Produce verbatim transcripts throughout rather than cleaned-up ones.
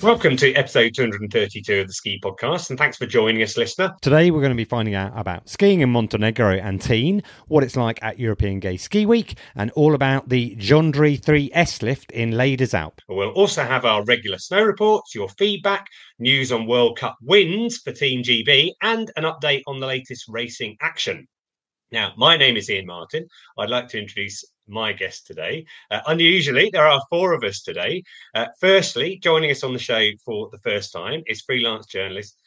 Welcome to episode two hundred thirty-two of the Ski Podcast, and thanks for joining us, listener. Today we're going to be finding out about skiing in Montenegro and Tignes, what it's like at European Gay Ski Week, and all about the Jondry three S lift in Les Deux Alpes. We'll also have our regular snow reports, your feedback, news on World Cup wins for Team G B, and an update on the latest racing action. Now, my name is Ian Martin. I'd like to introduce my guest today. Uh, unusually, there are four of us today. Uh, firstly, joining us on the show for the first time is freelance journalist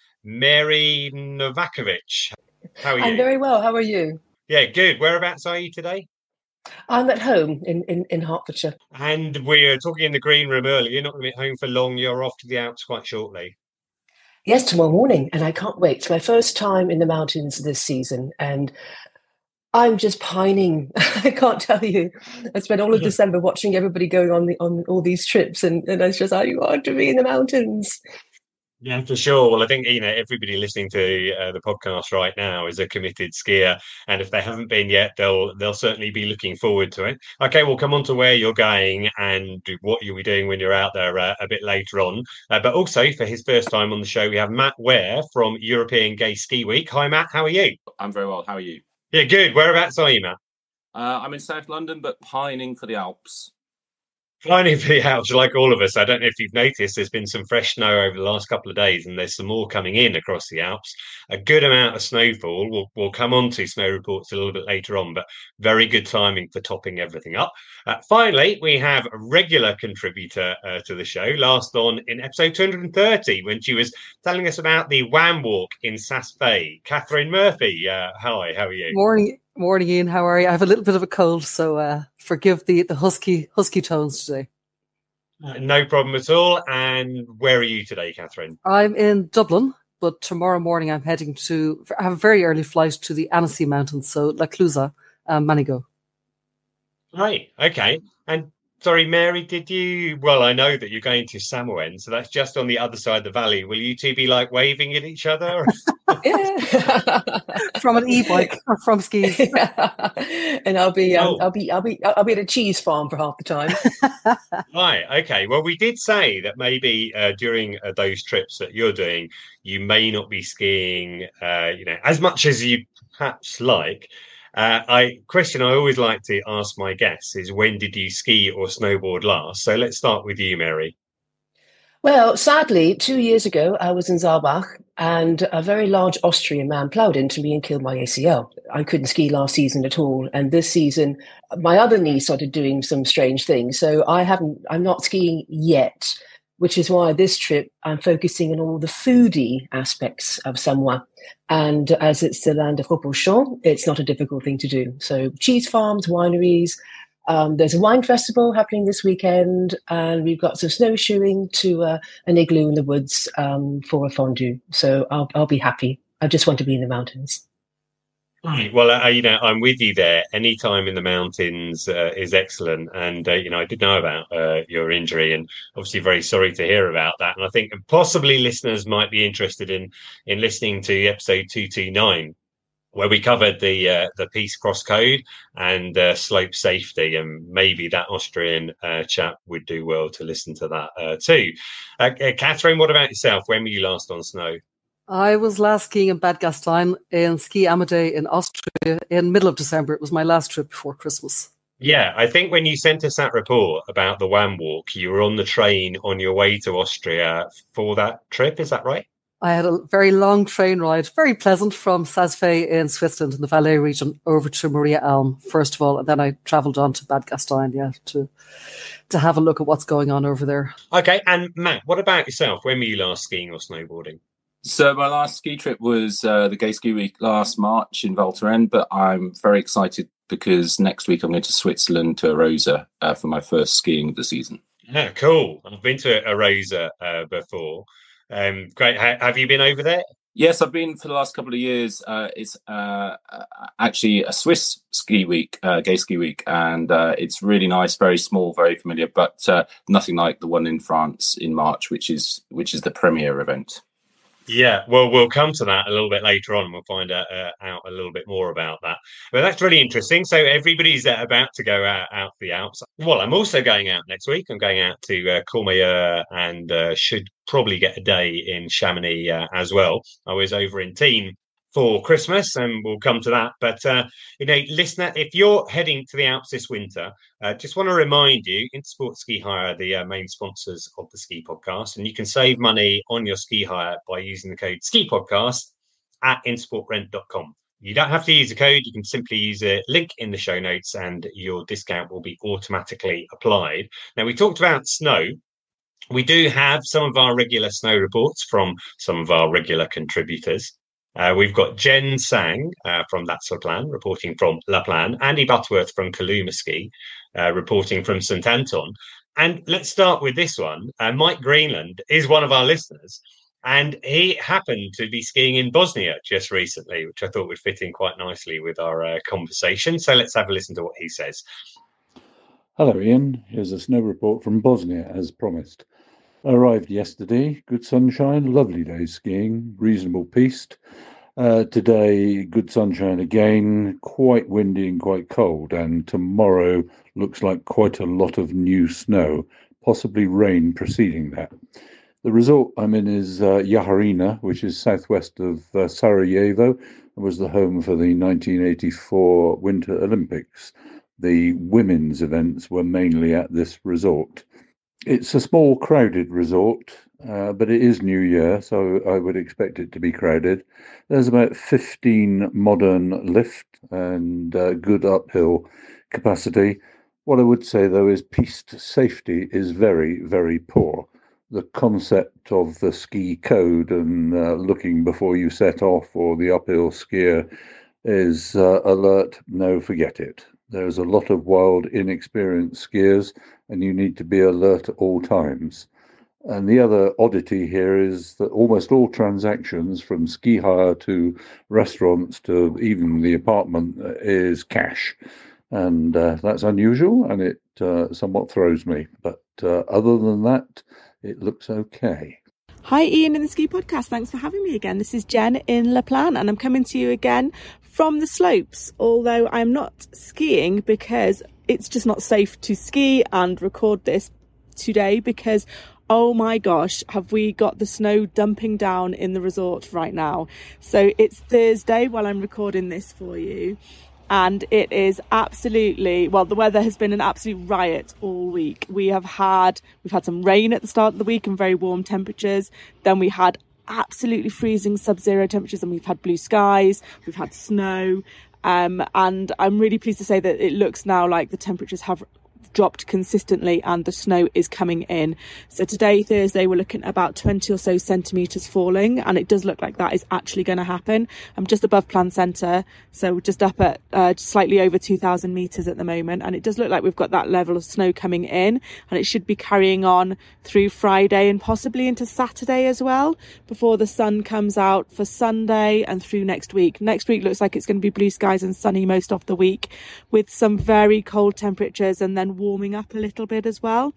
Mary Novakovic. How are you? I'm very well. How are you? Yeah, good. Whereabouts are you today? I'm at home in, in, in Hertfordshire. And we were talking in the green room earlier. You're not going to be home for long. You're off to the Alps quite shortly. Yes, tomorrow morning. And I can't wait. It's my first time in the mountains this season. And I'm just pining. I can't tell you. I spent all of December watching everybody going on the on all these trips, and, and I was just, I want to be in the mountains. Yeah, for sure. Well, I think, you know, everybody listening to uh, the podcast right now is a committed skier. And if they haven't been yet, they'll they'll certainly be looking forward to it. Okay, we'll come on to where you're going and what you'll be doing when you're out there uh, a bit later on. Uh, but also, for his first time on the show, we have Matt Ware from European Gay Ski Week. Hi, Matt. How are you? I'm very well. How are you? Yeah, good. Whereabouts are you, Matt? Uh, I'm in South London, but pining for the Alps. Pining for the Alps, like all of us. I don't know if you've noticed, there's been some fresh snow over the last couple of days, and there's some more coming in across the Alps. A good amount of snowfall. We'll, we'll come on to snow reports a little bit later on, but very good timing for topping everything up. Uh, finally, we have a regular contributor uh, to the show, last on in episode two hundred thirty, when she was telling us about the WAM Walk in Saas Bay. Catherine Murphy, uh, hi, how are you? Morning. Morning, Ian. How are you? I have a little bit of a cold, so uh, forgive the, the husky husky tones today. Uh, no problem at all. And where are you today, Catherine? I'm in Dublin, but tomorrow morning I'm heading to, I have a very early flight to the Annecy Mountains, so La Clusaz, um, Manigo. Right, okay. And sorry, Mary, did you, well, I know that you're going to Samoen, so that's just on the other side of the valley. Will you two be like waving at each other? Yeah. From an e-bike or from skis. Yeah. And I'll be, um, Oh. I'll be, I'll be, I'll be at a cheese farm for half the time. Right, okay. Well, we did say that maybe uh, during uh, those trips that you're doing, you may not be skiing, uh, you know, as much as you perhaps like. Uh, I question I always like to ask my guests is, when did you ski or snowboard last? So let's start with you, Mary. Well, sadly, two years ago, I was in Saalbach, and a very large Austrian man ploughed into me and killed my A C L. I couldn't ski last season at all. And this season, my other knee started doing some strange things. So I haven't, I'm not skiing yet, which is why this trip I'm focusing on all the foodie aspects of Samoa. And as it's the land of Ropochon, it's not a difficult thing to do. So cheese farms, wineries. Um, there's a wine festival happening this weekend, and we've got some snowshoeing to uh, an igloo in the woods um, for a fondue. So I'll I'll be happy. I just want to be in the mountains. Right. Well, uh, you know, I'm with you there. Any time in the mountains uh, is excellent. And, uh, you know, I did know about uh, your injury, and obviously very sorry to hear about that. And I think possibly listeners might be interested in in listening to episode two twenty-nine, where we covered the uh, the Peace Cross Code and uh, slope safety. And maybe that Austrian uh, chap would do well to listen to that uh, too. Uh, uh, Catherine, what about yourself? When were you last on snow? I was last skiing in Bad Gastein in Ski Amadee in Austria in middle of December. It was my last trip before Christmas. Yeah, I think when you sent us that report about the WAM Walk, you were on the train on your way to Austria for that trip. Is that right? I had a very long train ride, very pleasant, from Saas Fee in Switzerland in the Valais region over to Maria Alm, first of all, and then I travelled on to Bad Gastein, yeah, to to have a look at what's going on over there. Okay, and Matt, what about yourself? When were you last skiing or snowboarding? So my last ski trip was uh, the Gay Ski Week last March in Val Thorens, but I'm very excited because next week I'm going to Switzerland to Arosa uh, for my first skiing of the season. Yeah, cool. I've been to Arosa uh, before. Um, great. Ha- have you been over there? Yes, I've been for the last couple of years. Uh, it's uh, actually a Swiss ski week, uh, Gay Ski Week, and uh, it's really nice, very small, very familiar, but uh, nothing like the one in France in March, which is which is the premier event. Yeah, well, we'll come to that a little bit later on, and we'll find out, uh, out a little bit more about that. But that's really interesting. So everybody's uh, about to go out, out the Alps. Well, I'm also going out next week. I'm going out to uh, Courmayeur and uh, should probably get a day in Chamonix uh, as well. I was over in Tignes for Christmas, and we'll come to that. But, uh, you know, listener, if you're heading to the Alps this winter, uh, just want to remind you, Intersport Ski Hire are the uh, main sponsors of the Ski Podcast, and you can save money on your ski hire by using the code Ski Podcast at intersport rent dot com. You don't have to use the code. You can simply use a link in the show notes and your discount will be automatically applied. Now, we talked about snow. We do have some of our regular snow reports from some of our regular contributors. Uh, we've got Jen Sang uh, from That's La Plan, reporting from La Plan, Andy Butterworth from Kaluma Ski, uh, reporting from St Anton. And let's start with this one. Uh, Mike Greenland is one of our listeners, and he happened to be skiing in Bosnia just recently, which I thought would fit in quite nicely with our uh, conversation. So let's have a listen to what he says. Hello, Ian. Here's a snow report from Bosnia, as promised. I arrived yesterday. Good sunshine, lovely day skiing, reasonable piste. Uh, today, good sunshine again, quite windy and quite cold. And tomorrow looks like quite a lot of new snow, possibly rain preceding that. The resort I'm in is uh, Jaharina, which is southwest of uh, Sarajevo, and was the home for the nineteen eighty-four Winter Olympics. The women's events were mainly at this resort. It's a small, crowded resort, uh, but it is New Year, so I would expect it to be crowded. There's about fifteen modern lifts and uh, good uphill capacity. What I would say, though, is piste safety is very, very poor. The concept of the ski code and uh, looking before you set off or the uphill skier is uh, alert, no, forget it. There's a lot of wild, inexperienced skiers, and you need to be alert at all times. And the other oddity here is that almost all transactions, from ski hire to restaurants to even the apartment, is cash. And uh, that's unusual, and it uh, somewhat throws me. But uh, other than that, it looks okay. Hi, Ian in the Ski Podcast. Thanks for having me again. This is Jen in La Plan, and I'm coming to you again from the slopes, although I'm not skiing because it's just not safe to ski and record this today because, oh my gosh, have we got the snow dumping down in the resort right now. So it's Thursday while I'm recording this for you. And it is absolutely, well, the weather has been an absolute riot all week. We have had, we've had some rain at the start of the week and very warm temperatures. Then we had absolutely freezing sub-zero temperatures, and we've had blue skies, we've had snow. Um, and I'm really pleased to say that it looks now like the temperatures have dropped consistently and the snow is coming in. So today, Thursday, we're looking at about twenty or so centimetres falling, and it does look like that is actually going to happen. I'm just above Plan Centre, so we're just up at uh, slightly over two thousand metres at the moment, and it does look like we've got that level of snow coming in, and it should be carrying on through Friday and possibly into Saturday as well, before the sun comes out for Sunday and through next week. Next week looks like it's going to be blue skies and sunny most of the week, with some very cold temperatures and then warming up a little bit as well.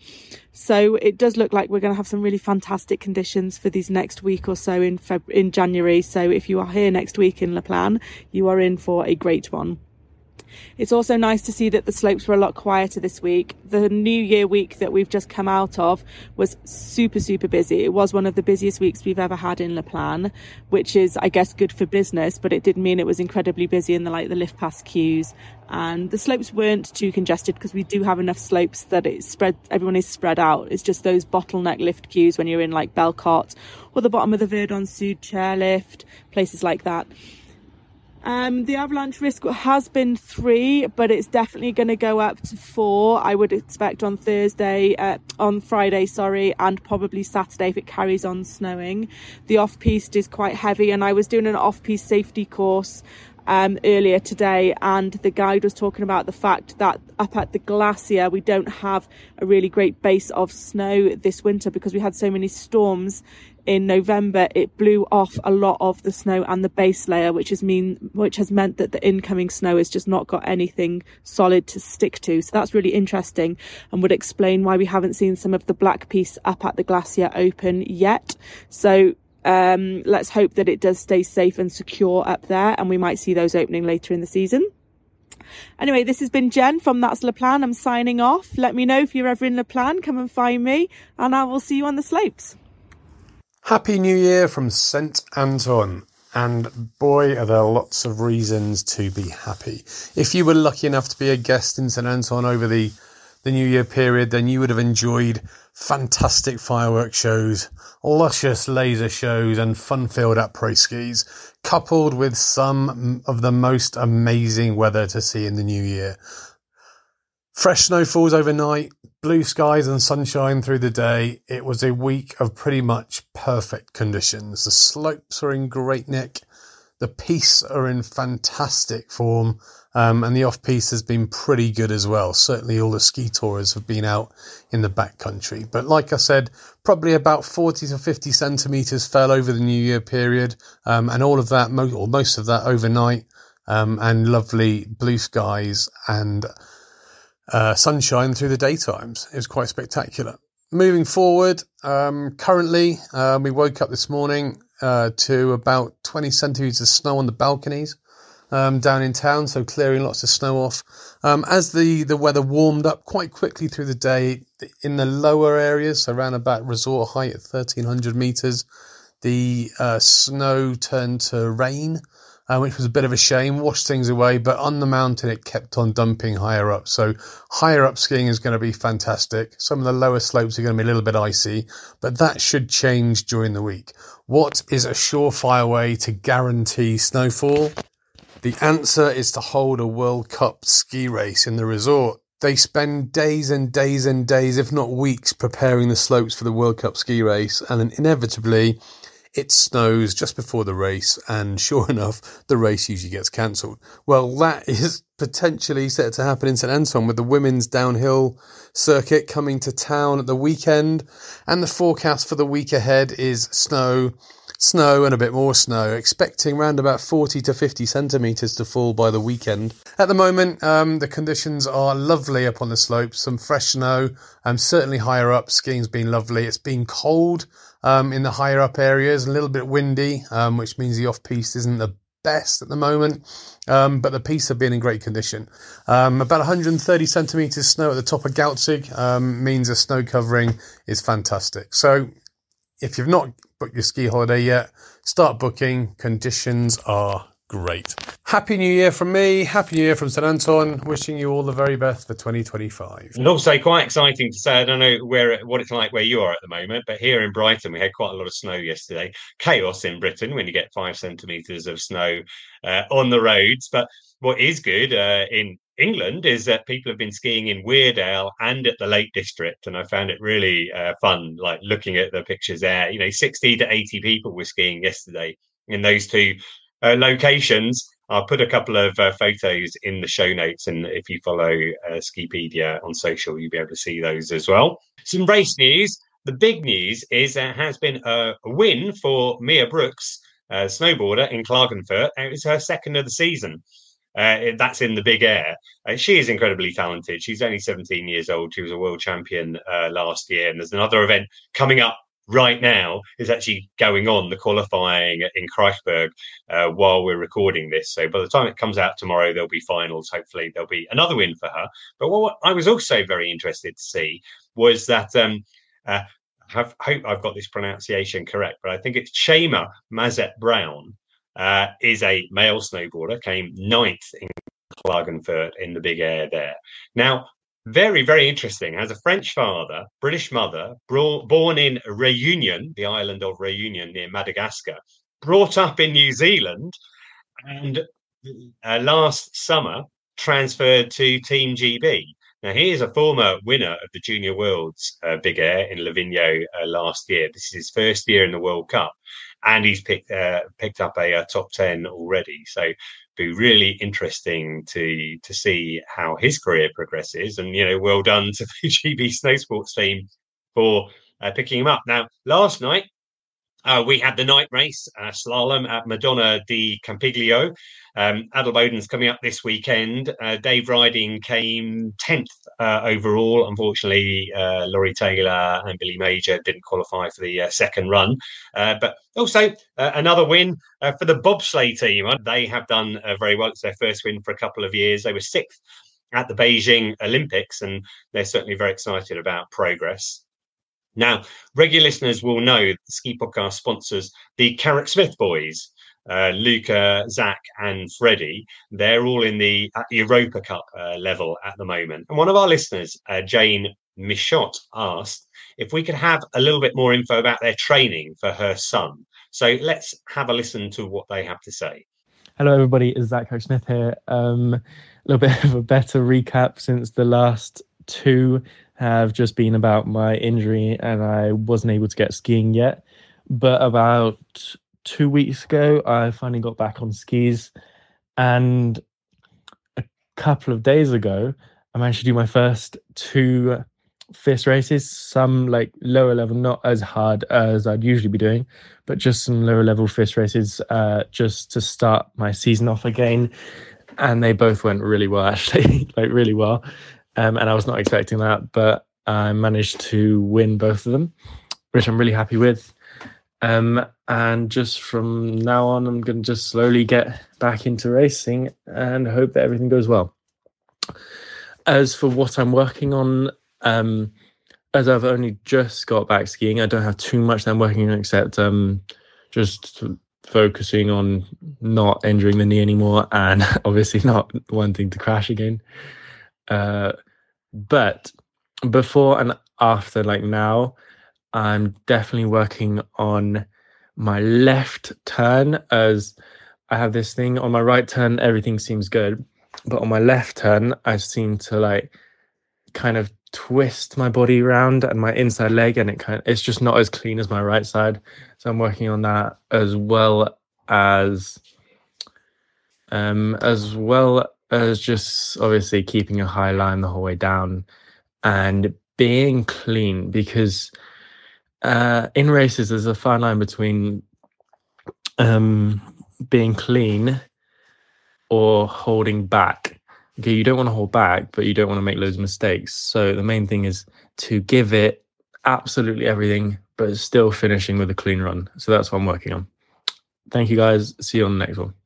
So it does look like we're going to have some really fantastic conditions for these next week or so in Feb- in January. So if you are here next week in La Plan, you are in for a great one. It's also nice to see that the slopes were a lot quieter this week. The New Year week that we've just come out of was super, super busy. It was one of the busiest weeks we've ever had in La Plan, which is, I guess, good for business, but it did mean it was incredibly busy in the like the lift pass queues. And the slopes weren't too congested because we do have enough slopes that it's spread, everyone is spread out. It's just those bottleneck lift queues when you're in like Belcott or the bottom of the Verdon Sud chairlift, places like that. Um, the avalanche risk has been three, but it's definitely going to go up to four, I would expect, on Thursday, uh, on Friday, sorry, and probably Saturday if it carries on snowing. The off-piste is quite heavy, and I was doing an off-piste safety course um, earlier today, and the guide was talking about the fact that up at the glacier, we don't have a really great base of snow this winter because we had so many storms. In November, it blew off a lot of the snow and the base layer, which has mean which has meant that the incoming snow has just not got anything solid to stick to. So that's really interesting and would explain why we haven't seen some of the black piece up at the glacier open yet. So um, let's hope that it does stay safe and secure up there, and we might see those opening later in the season. Anyway, this has been Jen from That's La Plan. I'm signing off. Let me know if you're ever in La Plan. Come and find me, and I will see you on the slopes. Happy New Year from Saint Anton. And boy, are there lots of reasons to be happy. If you were lucky enough to be a guest in Saint Anton over the, the New Year period, then you would have enjoyed fantastic fireworks shows, luscious laser shows, and fun-filled après skis, coupled with some of the most amazing weather to see in the new year. Fresh snowfalls overnight, blue skies and sunshine through the day. It was a week of pretty much perfect conditions. The slopes are in great nick. The pistes are in fantastic form. Um, and the off-piste has been pretty good as well. Certainly all the ski tourers have been out in the backcountry. But like I said, probably about forty to fifty centimetres fell over the New Year period. Um, and all of that, or most of that overnight. Um, and lovely blue skies and Uh, sunshine through the daytimes. It was quite spectacular. Moving forward, um, currently, uh, we woke up this morning uh, to about twenty centimetres of snow on the balconies um, down in town, so clearing lots of snow off. Um, as the, the weather warmed up quite quickly through the day, in the lower areas, so around about resort height at thirteen hundred metres, the uh, snow turned to rain. Uh, which was a bit of a shame, washed things away, but on the mountain it kept on dumping higher up. So higher up skiing is going to be fantastic. Some of the lower slopes are going to be a little bit icy, but that should change during the week. What is a surefire way to guarantee snowfall? The answer is to hold a World Cup ski race in the resort. They spend days and days and days, if not weeks, preparing the slopes for the World Cup ski race, and then inevitably it snows just before the race, and sure enough, the race usually gets cancelled. Well, that is potentially set to happen in Saint Anton with the women's downhill circuit coming to town at the weekend, and the forecast for the week ahead is snow, snow and a bit more snow, expecting around about forty to fifty centimetres to fall by the weekend. At the moment, um, the conditions are lovely up on the slopes, some fresh snow, um, certainly higher up, skiing's been lovely. It's been cold Um, in the higher up areas, a little bit windy, um, which means the off-piste isn't the best at the moment, um, but the pistes have been in great condition. Um, about one hundred thirty centimetres snow at the top of Gautzig um, means the snow covering is fantastic. So if you've not booked your ski holiday yet, start booking. Conditions are great. Happy New Year from me. Happy New Year from Saint Anton. Wishing you all the very best for twenty twenty-five. And also quite exciting to say, I don't know where what it's like where you are at the moment, but here in Brighton, we had quite a lot of snow yesterday. Chaos in Britain when you get five centimetres of snow uh, on the roads. But what is good uh, in England is that people have been skiing in Weardale and at the Lake District. And I found it really uh, fun, like looking at the pictures there. You know, sixty to eighty people were skiing yesterday in those two uh, locations. I'll put a couple of uh, photos in the show notes, and if you follow uh, Skipedia on social, you'll be able to see those as well. Some race news. The big news is there has been a, a win for Mia Brooks, uh, snowboarder in Klagenfurt. It was her second of the season. Uh, that's in the big air. Uh, she is incredibly talented. She's only seventeen years old. She was a world champion uh, last year, and there's another event coming up right now is actually going on, the qualifying in Kreuzberg, uh, while we're recording this. So by the time it comes out tomorrow, there'll be finals. Hopefully there'll be another win for her. But what I was also very interested to see was that, um, uh, I hope I've got this pronunciation correct, but I think it's Chema Mazet Brown, uh, is a male snowboarder, came ninth in Klagenfurt in the big air there. Now, very, very interesting. Has a French father, British mother, bro- born in Réunion, the island of Réunion near Madagascar, brought up in New Zealand, and uh, last summer transferred to Team G B. Now, he is a former winner of the Junior Worlds uh, Big Air in Livigno uh, last year. This is his first year in the World Cup, and he's picked uh, picked up a, a top ten already. So be really interesting to to see how his career progresses. And, you know, well done to the G B Snow Sports team for uh, picking him up. Now, last night, Uh, we had the night race, uh, slalom at Madonna di Campiglio. Um, Adelboden's coming up this weekend. Uh, Dave Riding came tenth uh, overall. Unfortunately, uh, Laurie Taylor and Billy Major didn't qualify for the uh, second run. Uh, but also uh, another win uh, for the bobsleigh team. They have done uh, very well. It's their first win for a couple of years. They were sixth at the Beijing Olympics, and they're certainly very excited about progress. Now, regular listeners will know the Ski Podcast sponsors the Carrick Smith boys, uh, Luca, Zach, and Freddie. They're all in the at the Europa Cup uh, level at the moment. And one of our listeners, uh, Jane Michot, asked if we could have a little bit more info about their training for her son. So let's have a listen to what they have to say. Hello, everybody. It's Zach Carrick Smith here. Um, a little bit of a better recap since the last two have just been about my injury and I wasn't able to get skiing yet. But about two weeks ago, I finally got back on skis. And a couple of days ago, I managed to do my first two F I S races, some like lower level, not as hard as I'd usually be doing, but just some lower level F I S races uh, just to start my season off again. And they both went really well, actually, like really well. Um, and I was not expecting that, but I managed to win both of them, which I'm really happy with. Um, and just from now on, I'm going to just slowly get back into racing and hope that everything goes well. As for what I'm working on, um, as I've only just got back skiing, I don't have too much that I'm working on except um, just focusing on not injuring the knee anymore and obviously not wanting to crash again. Uh, but before and after, like now, I'm definitely working on my left turn, as I have this thing on my right turn, everything seems good. But on my left turn, I seem to like kind of twist my body around and my inside leg, and it kind of, it's just not as clean as my right side. So I'm working on that as well as um as well as just obviously keeping a high line the whole way down and being clean, because uh in races there's a fine line between um being clean or holding back. Okay, you don't want to hold back, but you don't want to make loads of mistakes. So the main thing is to give it absolutely everything, but still finishing with a clean run. So that's what I'm working on. Thank you, guys. See you on the next one.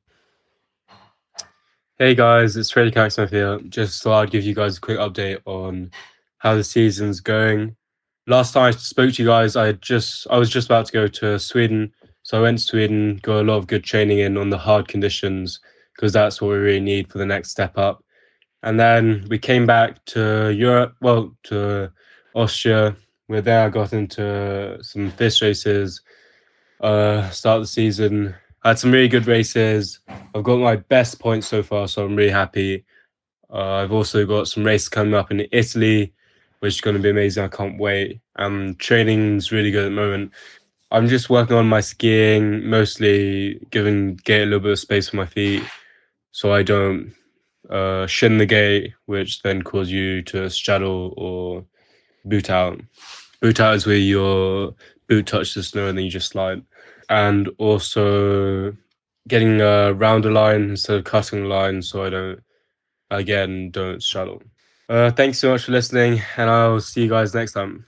Hey, guys. It's Freddie Carrick Smith here. Just thought I'd give you guys a quick update on how the season's going. Last time I spoke to you guys, I had just I was just about to go to Sweden. So I went to Sweden, got a lot of good training in on the hard conditions, because that's what we really need for the next step up. And then we came back to Europe, well, to Austria. We're there, I got into some F I S races, uh, start of the season. I had some really good races. I've got my best points so far, so I'm really happy. Uh, I've also got some races coming up in Italy, which is going to be amazing. I can't wait. Um, training's really good at the moment. I'm just working on my skiing, mostly giving gate a little bit of space for my feet so I don't uh, shin the gate, which then cause you to straddle or boot out. Boot out is where your boot touches the snow and then you just slide. And also getting a rounder line instead of cutting the line so I don't, again, don't straddle. Uh, thanks so much for listening, and I'll see you guys next time.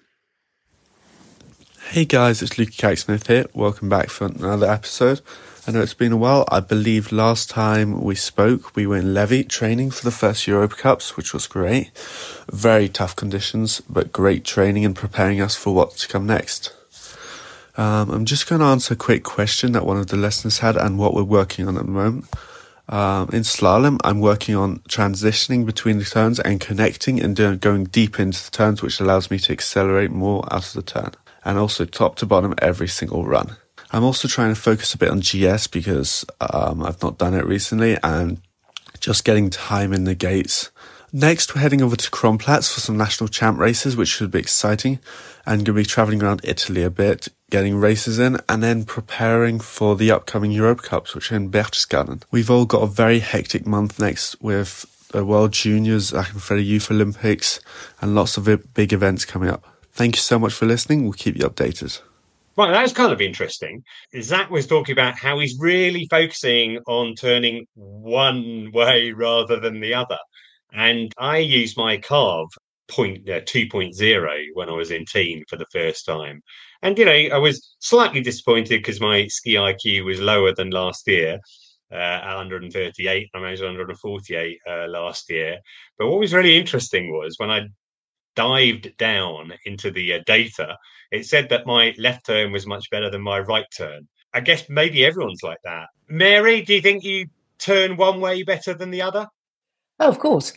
Hey guys, it's Luca Carrick Smith here. Welcome back for another episode. I know it's been a while. I believe last time we spoke, we were in Levy training for the first Europa Cups, which was great. Very tough conditions, but great training and preparing us for what's to come next. Um, I'm just going to answer a quick question that one of the listeners had and what we're working on at the moment. Um, in slalom, I'm working on transitioning between the turns and connecting and doing, going deep into the turns, which allows me to accelerate more out of the turn. And also top to bottom every single run. I'm also trying to focus a bit on G S because um, I've not done it recently and just getting time in the gates. Next, we're heading over to Kronplatz for some national champ races, which should be exciting. And going to be travelling around Italy a bit, getting races in, and then preparing for the upcoming Europa Cups, which are in Berchtesgaden. We've all got a very hectic month next with the World Juniors, Zach and Freddie Youth Olympics, and lots of big events coming up. Thank you so much for listening. We'll keep you updated. Right, that was kind of interesting. Zach was talking about how he's really focusing on turning one way rather than the other. And I used my carve point uh, two point oh when I was in teen for the first time. And, you know, I was slightly disappointed because my ski I Q was lower than last year. Uh, at one hundred thirty-eight, I managed one hundred forty-eight uh, last year. But what was really interesting was when I dived down into the uh, data, it said that my left turn was much better than my right turn. I guess maybe everyone's like that. Mary, do you think you turn one way better than the other? Oh, of course,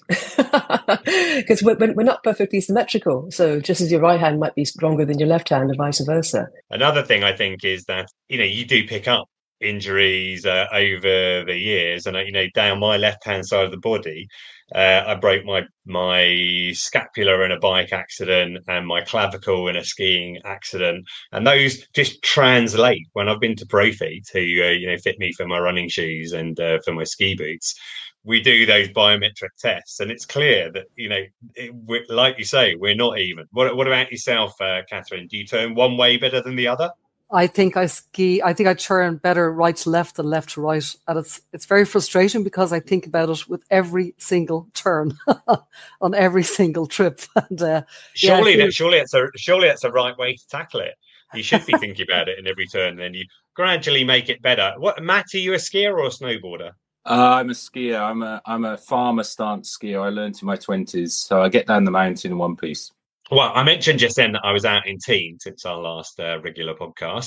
because we're, we're not perfectly symmetrical. So just as your right hand might be stronger than your left hand and vice versa. Another thing I think is that, you know, you do pick up injuries uh, over the years. And, uh, you know, down my left-hand side of the body, uh, I broke my my scapula in a bike accident and my clavicle in a skiing accident. And those just translate when I've been to Profi to, uh, you know, fit me for my running shoes and uh, for my ski boots. We do those biometric tests, and it's clear that, you know, it, like you say, we're not even. What, what about yourself, uh, Catherine? Do you turn one way better than the other? I think I ski. I think I turn better right to left than left to right, and it's it's very frustrating because I think about it with every single turn on every single trip. And uh, surely, yeah, that surely it's a surely it's a right way to tackle it. You should be thinking about it in every turn, and then you gradually make it better. What, Matt? Are you a skier or a snowboarder? Uh, I'm a skier. I'm a I'm a farmer stance skier. I learned in my twenties, so I get down the mountain in one piece. Well, I mentioned just then that I was out in Teen since our last uh, regular podcast.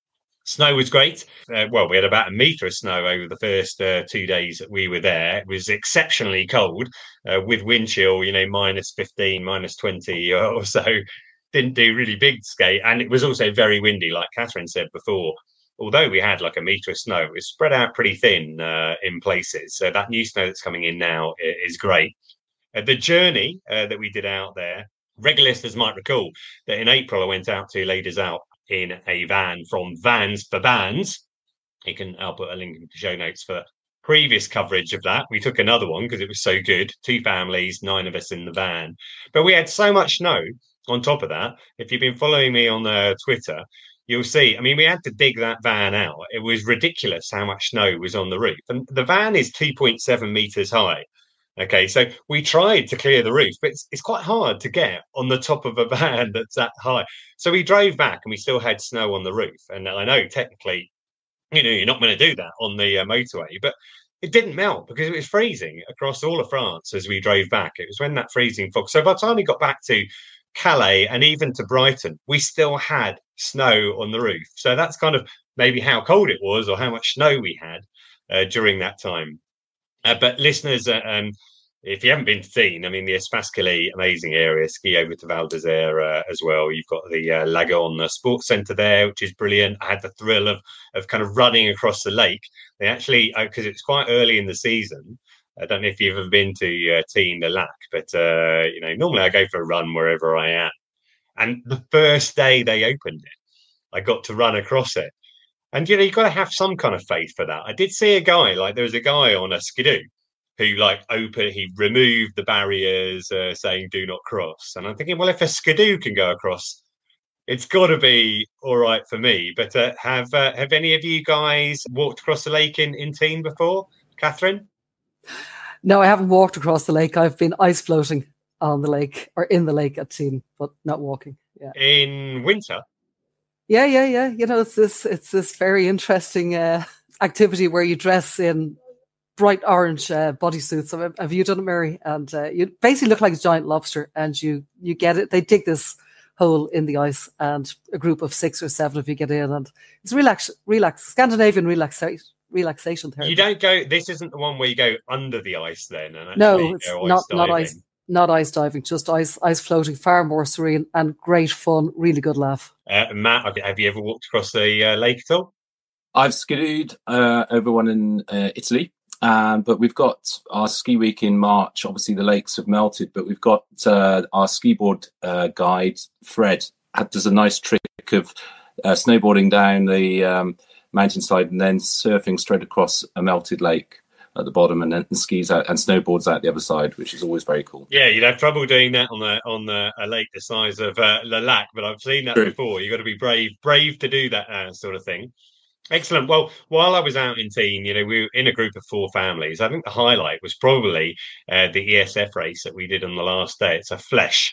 Snow was great. Uh, well, we had about a metre of snow over the first uh, two days that we were there. It was exceptionally cold uh, with wind chill, you know, minus fifteen, minus twenty or so. Didn't do really big skate. And it was also very windy, like Catherine said before. Although we had like a metre of snow, it was spread out pretty thin uh, in places. So that new snow that's coming in now is great. Uh, the journey uh, that we did out there, regular listeners might recall that in April I went out to Ladies Out in a van from Vans for Bands. You can, I'll put a link in the show notes for previous coverage of that. We took another one because it was so good. Two families, nine of us in the van. But we had so much snow on top of that. If you've been following me on uh, Twitter, you'll see, I mean, we had to dig that van out. It was ridiculous how much snow was on the roof. And the van is two point seven metres high. Okay, so we tried to clear the roof, but it's, it's quite hard to get on the top of a van that's that high. So we drove back and we still had snow on the roof. And I know technically, you know, you're not going to do that on the uh, motorway, but it didn't melt because it was freezing across all of France as we drove back. It was when that freezing fog. So by the time we got back to Calais and even to Brighton, we still had snow on the roof. So that's kind of maybe how cold it was or how much snow we had uh, during that time. Uh, but listeners, uh, um, if you haven't been to Teen, I mean, the Espascali, amazing area, ski over to Val d'Isère uh, as well. You've got the uh, Lagon Sports Centre there, which is brilliant. I had the thrill of of kind of running across the lake. They actually, because uh, it's quite early in the season, I don't know if you've ever been to uh, Teen, the Lac, but, uh, you know, normally I go for a run wherever I am. And the first day they opened it, I got to run across it. And, you know, you've got to have some kind of faith for that. I did see a guy, like there was a guy on a skidoo who like open, he removed the barriers uh, saying do not cross. And I'm thinking, well, if a skidoo can go across, it's got to be all right for me. But uh, have uh, have any of you guys walked across the lake in, in Teen before? Catherine? No, I haven't walked across the lake. I've been ice floating on the lake or in the lake at Teen, but not walking. Yeah. In winter? Yeah, yeah, yeah. You know, it's this it's this very interesting uh, activity where you dress in bright orange uh, bodysuits. So have you done it, Mary? And uh, you basically look like a giant lobster, and you you get it. They dig this hole in the ice, and a group of six or seven of you get in, and it's relax, relax, Scandinavian relaxation, relaxation therapy. You don't go. This isn't the one where you go under the ice, then. And no, it's not not ice. Not ice diving, just ice ice floating, far more serene and great fun, really good laugh. Uh, Matt, have you ever walked across the uh, lake at all? I've skidooed uh, over one in uh, Italy, um, but we've got our ski week in March. Obviously, the lakes have melted, but we've got uh, our ski board uh, guide, Fred, does a nice trick of uh, snowboarding down the um, mountainside and then surfing straight across a melted lake at the bottom, and then skis out and snowboards out the other side, which is always very cool. Yeah, you'd have trouble doing that on the on the, a lake the size of uh, Le Lac, but I've seen that True. before. You've got to be brave, brave to do that uh, sort of thing. Excellent. Well, while I was out in Teen, you know, we were in a group of four families. I think the highlight was probably uh, the E S F race that we did on the last day. It's a Flèche,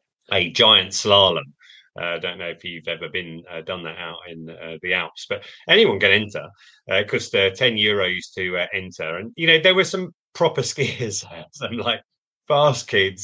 a giant slalom. I uh, don't know if you've ever been uh, done that out in uh, the Alps, but anyone can enter. Uh, it cost uh, ten euros to uh, enter. And, you know, there were some proper skiers, some like fast kids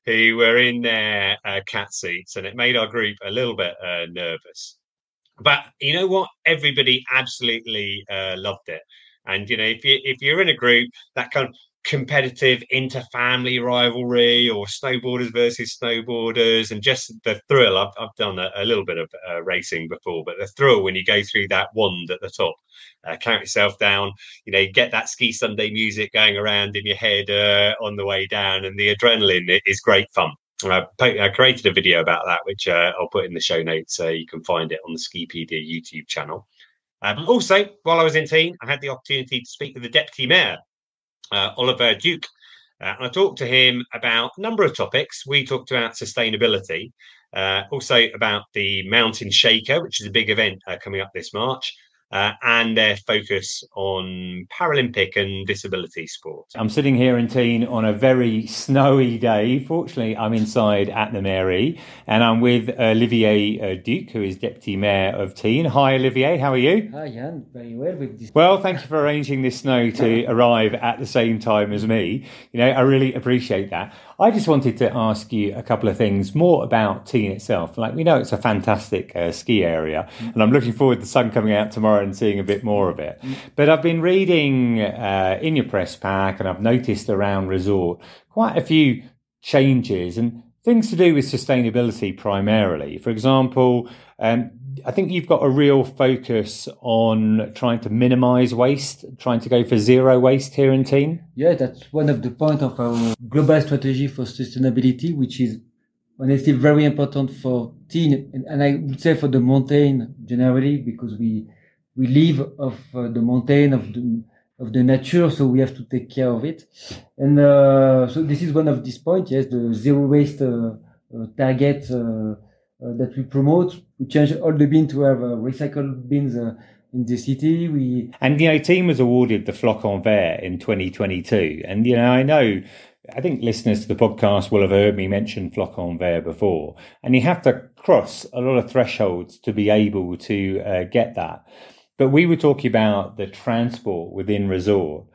who were in their uh, cat seats, and it made our group a little bit uh, nervous. But you know what? Everybody absolutely uh, loved it. And you know, if you if you're in a group, that kind of competitive inter-family rivalry, or snowboarders versus snowboarders, and just the thrill. I've I've done a, a little bit of uh, racing before, but the thrill when you go through that wand at the top, uh, count yourself down. You know, get that Ski Sunday music going around in your head uh, on the way down, and the adrenaline it is great fun. I, I created a video about that, which uh, I'll put in the show notes. So you can find it on the Skipedia YouTube channel. Um, also, while I was in Tignes, I had the opportunity to speak with the Deputy Mayor, uh, Oliver Duke. Uh, and I talked to him about a number of topics. We talked about sustainability, uh, also about the Mountain Shaker, which is a big event uh, coming up this March. Uh, and their focus on Paralympic and disability sport. I'm sitting here in Tignes on a very snowy day. Fortunately, I'm inside at the Mairie, and I'm with Olivier uh, Duke, who is Deputy Mayor of Tignes. Hi, Olivier. How are you? Hi, Jan. Very well. With this. Well, thank you for arranging this snow to arrive at the same time as me. You know, I really appreciate that. I just wanted to ask you a couple of things more about Tignes itself. Like, we know it's a fantastic uh, ski area, and I'm looking forward to the sun coming out tomorrow and seeing a bit more of it. But I've been reading uh, in your press pack, and I've noticed around Resort quite a few changes and things to do with sustainability primarily. For example, um, I think you've got a real focus on trying to minimize waste, trying to go for zero waste here in Tignes. Yeah, that's one of the points of our global strategy for sustainability, which is honestly very important for Tignes, and, and I would say for the mountain generally, because we we live of uh, the mountain, of the of the nature, so we have to take care of it. And uh, so this is one of these points, yes, the zero waste uh, uh, target uh, uh, that we promote. We change all the bins to have uh, recycled bins uh, in the city. We And, you know, Tignes was awarded the Flocon Vert in twenty twenty-two. And, you know, I know, I think listeners to the podcast will have heard me mention Flocon Vert before. And you have to cross a lot of thresholds to be able to uh, get that. But we were talking about the transport within Resort,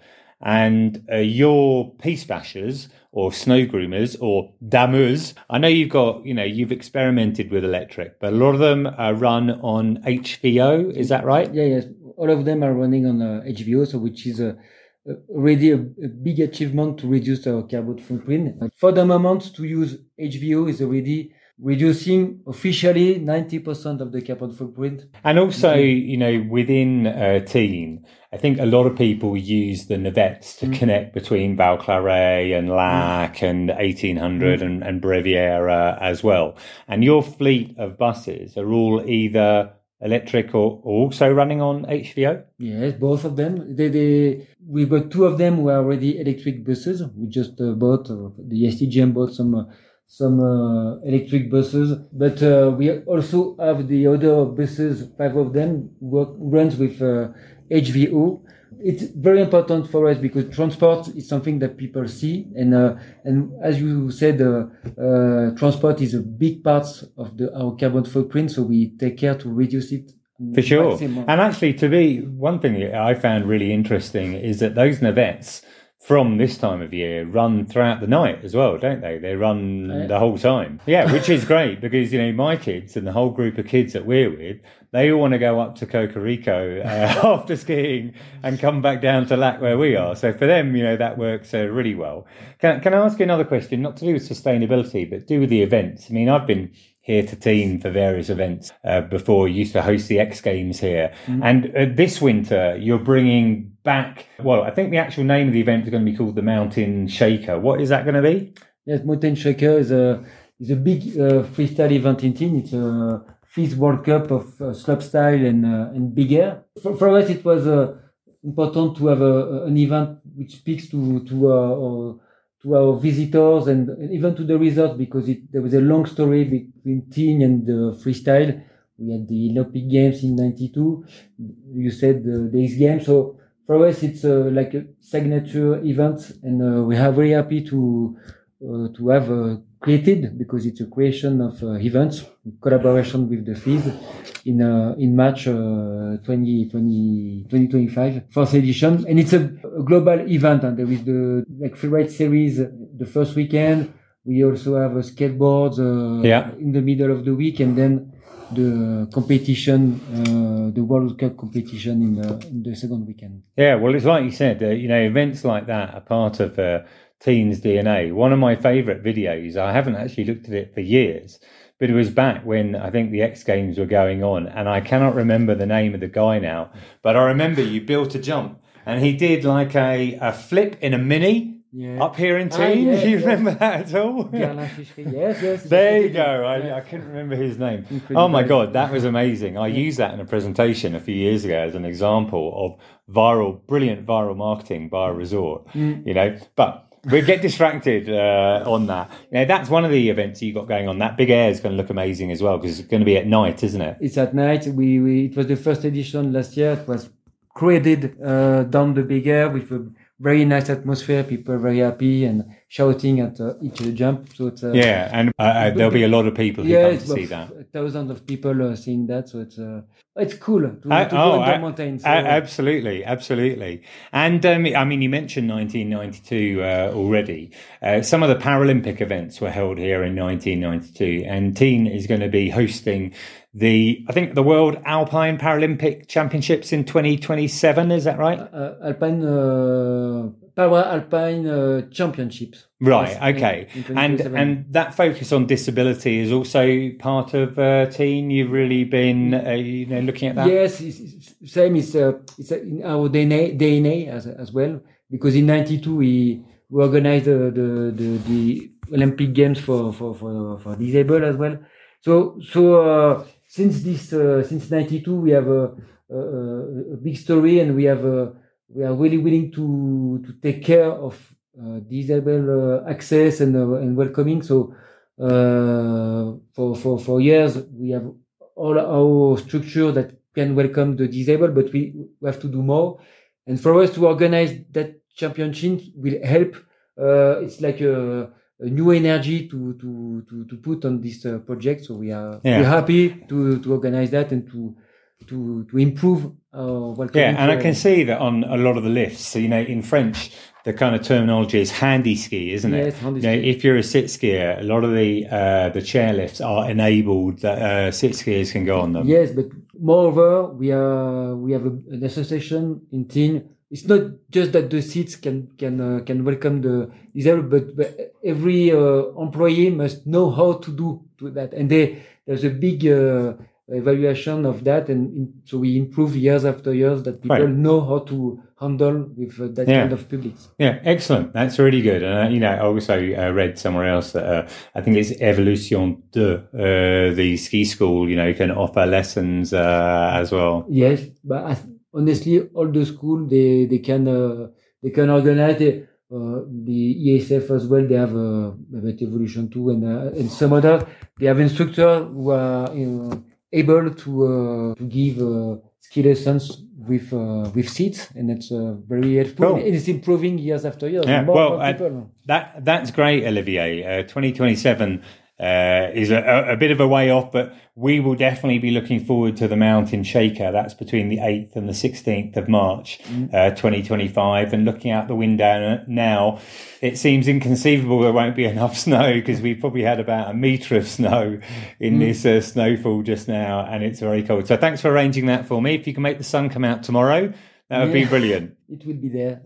and uh, your Piste Bashers or snow groomers or dameurs. I know you've got, you know, you've experimented with electric, but a lot of them are run on H V O. Is that right? Yeah, yes. All of them are running on uh, H V O, so which is a, a already a, a big achievement to reduce our carbon footprint. For the moment, to use H V O is already reducing officially ninety percent of the carbon footprint. And also, you know, within uh, Tignes, I think a lot of people use the navettes to mm. connect between Val Claret and Lac mm. and eighteen hundred mm. and, and Breviera as well. And your fleet of buses are all either electric or also running on H V O? Yes, both of them. They, they, we've got two of them who are already electric buses. We just uh, bought, uh, the S T G M bought some uh, some uh, electric buses, but uh, we also have the other buses, five of them, work runs with uh, H V O. It's very important for us because transport is something that people see, and uh, and as you said, uh, uh, transport is a big part of the our carbon footprint, so we take care to reduce it. For sure. Maximum. And actually, to be one thing that I found really interesting is that those navettes from this time of year run throughout the night as well, don't they? They run uh, the whole time. Yeah, which is great because, you know, my kids and the whole group of kids that we're with, they all want to go up to Cocorico uh, after skiing and come back down to Lac where we are. So for them, you know, that works uh, really well. Can, can I ask you another question, not to do with sustainability, but do with the events? I mean, I've been here to Tignes for various events uh, before. You used to host the X Games here. Mm-hmm. And uh, this winter, you're bringing back, well, I think the actual name of the event is going to be called the Mountain Shaker. What is that going to be? Yes, Mountain Shaker is a is a big uh, freestyle event in Tignes. It's a fifth World Cup of uh, slopestyle and uh, and big air. For, for us, it was uh, important to have a, an event which speaks to to our, to our visitors and, and even to the resort, because it, there was a long story between Tignes and the freestyle. We had the Olympic Games in ninety-two. You said the, the X Games. So for us, it's uh, like a signature event, and uh, we are very happy to uh, to have uh, created, because it's a creation of uh, events in collaboration with the F I S in uh, in March uh, twenty twenty-five, fourth edition, and it's a, a global event. And there is the like freeride series the first weekend, we also have a skateboards uh, yeah. in the middle of the week, and then the competition, uh, the World Cup competition in the, in the second weekend. Yeah, well, it's like you said, uh, you know, events like that are part of uh, Teens D N A. One of my favourite videos, I haven't actually looked at it for years, but it was back when I think the X Games were going on, and I cannot remember the name of the guy now, but I remember you built a jump, and he did like a, a flip in a Mini. Yeah. Up here in Teen, ah, yeah, do you yeah. remember that at all? yes, yes. There you go. I, yeah. I couldn't remember his name. Oh my God, that was amazing. I used that in a presentation a few years ago as an example of viral, brilliant viral marketing by a resort, mm. you know, but we get distracted uh, on that. You know, that's one of the events you got going on. That Big Air is going to look amazing as well because it's going to be at night, isn't it? It's at night. We, we It was the first edition last year. It was created uh, down the Big Air with a very nice atmosphere, people very happy and shouting at uh, each jump. So it's uh, yeah, and uh, uh, there'll be a lot of people who yeah, come to see that. Thousands of people uh, seeing that, so it's uh, it's cool to, uh, to oh, go on the uh, mountain. So. Uh, absolutely, absolutely. And um, I mean, you mentioned nineteen ninety-two uh, already. Uh, some of the Paralympic events were held here in nineteen ninety-two, and Teen is going to be hosting the, I think, the World Alpine Paralympic Championships in twenty twenty-seven. Is that right? Uh, Alpine uh, Para Alpine uh, Championships. Right. Okay. And and that focus on disability is also part of uh, Teen. You've really been uh, you know looking at that. Yes, it's, it's same. It's uh, it's in our D N A, D N A as as well, because in ninety-two we we organized the the, the, the Olympic Games for for for for disabled as well. So so. Uh, Since this, uh, since ninety-two, we have a, a, a big story, and we have a, we are really willing to to take care of uh, disabled uh, access and uh, and welcoming. So uh, for for for years, we have all our structure that can welcome the disabled, but we, we have to do more. And for us to organize that championship will help. Uh, it's like a a new energy to to to to put on this uh, project. So we are yeah. we're happy to to organize that and to to to improve our welcome. Yeah, and I can see that on a lot of the lifts. So, you know, in French, the kind of terminology is handy ski, isn't it? Yes, handy you know, ski. If you're a sit skier, a lot of the uh, the chair lifts are enabled that uh, sit skiers can go on them. Yes, but moreover, we are we have a, an association in Teen. It's not just that the seats can can uh, can welcome the disabled, but, but every uh, employee must know how to do to that, and they, there's a big uh, evaluation of that, and in, so we improve years after years that people right. know how to handle with uh, that yeah. kind of public. Yeah, excellent. That's really good. And uh, you know, I also uh, read somewhere else that uh, I think it's Evolution deux, uh, the ski school, you know, can offer lessons uh, as well. Yes, but I, honestly, all the school they they can uh, they can organize the, uh, the E S F as well. They have uh, Evolution two and uh, and some other. They have instructors who are you know, able to uh, to give uh, ski lessons with uh, with seats, and it's uh, very helpful. Cool. And it's improving years after years. Yeah, more, well, more uh, that that's great, Olivier. Uh, twenty twenty-seven. Uh, is a, a bit of a way off, but we will definitely be looking forward to the Mountain Shaker. That's between the eighth and the sixteenth of March, mm. uh, twenty twenty-five. And looking out the window now, it seems inconceivable there won't be enough snow because we probably had about a metre of snow in mm. this uh, snowfall just now, and it's very cold. So thanks for arranging that for me. If you can make the sun come out tomorrow, that would yeah, be brilliant. It will be there.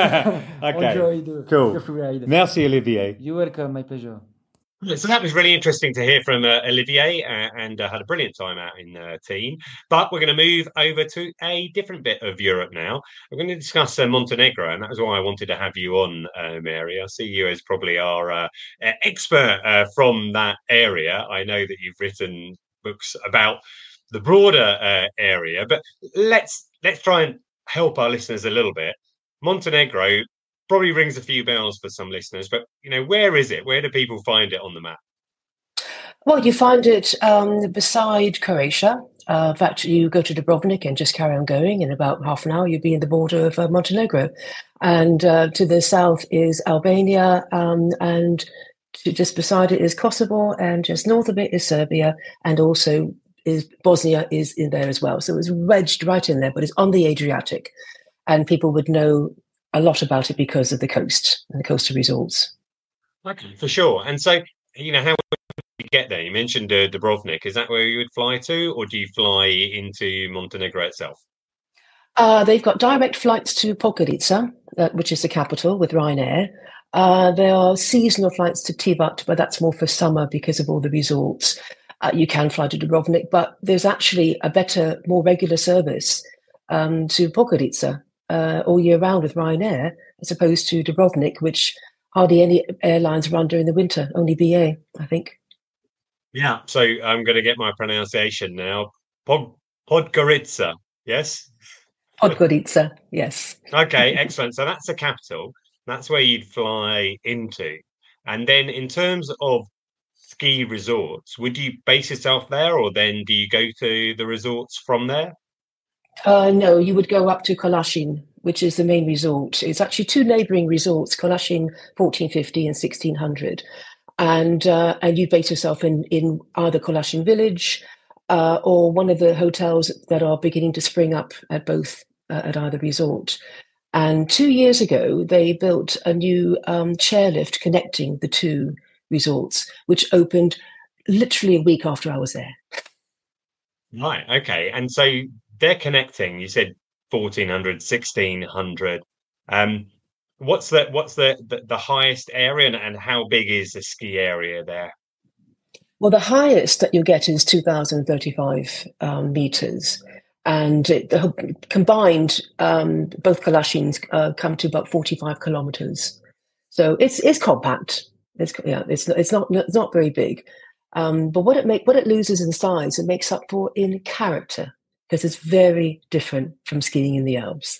Okay, enjoy the, cool. the free ride. Merci, Olivier. You're welcome. My pleasure. So that was really interesting to hear from uh, Olivier uh, and uh, had a brilliant time out in uh, Teen. But we're going to move over to a different bit of Europe now. We're going to discuss uh, Montenegro, and that was why I wanted to have you on, uh, Mary. I see you as probably our uh, expert uh, from that area. I know that you've written books about the broader uh, area, but let's let's try and help our listeners a little bit. Montenegro probably rings a few bells for some listeners, but, you know, where is it? Where do people find it on the map? Well, you find it um, beside Croatia. Uh, in fact, you go to Dubrovnik and just carry on going. In about half an hour, you'll be in the border of uh, Montenegro. And uh, to the south is Albania, um, and to just beside it is Kosovo, and just north of it is Serbia, and also is Bosnia is in there as well. So it's wedged right in there, but it's on the Adriatic. And people would know a lot about it because of the coast and the coastal resorts. Okay, for sure. And so, you know, how would you get there? You mentioned uh, Dubrovnik. Is that where you would fly to, or do you fly into Montenegro itself? Uh, they've got direct flights to Podgorica, uh, which is the capital, with Ryanair. Uh, there are seasonal flights to Tivat, but that's more for summer because of all the resorts. Uh, you can fly to Dubrovnik, but there's actually a better, more regular service um, to Podgorica uh, all year round with Ryanair, as opposed to Dubrovnik, which hardly any airlines run during the winter, only B A, I think. Yeah. So I'm going to get my pronunciation now. Pod Podgorica, yes? Podgorica, yes. Okay, excellent. So that's the capital. That's where you'd fly into. And then in terms of ski resorts, would you base yourself there, or then do you go to the resorts from there? Uh, no, you would go up to Kolashin, which is the main resort. It's actually two neighbouring resorts, Kolashin fourteen fifty and sixteen hundred. And uh, and you base yourself in, in either Kolashin village uh, or one of the hotels that are beginning to spring up at both, uh, at either resort. And two years ago, they built a new um, chairlift connecting the two resorts, which opened literally a week after I was there. Right, okay. And so they're connecting, you said fourteen hundred, sixteen hundred. Um, what's the what's the, the, the highest area, and, and how big is the ski area there? Well, the highest that you'll get is two thousand thirty-five um, meters. And it, the, combined, um, both Kalashins uh, come to about forty-five kilometers. So it's it's compact. It's yeah, it's it's not it's not very big. Um, but what it make what it loses in size, it makes up for in character, because it's very different from skiing in the Alps.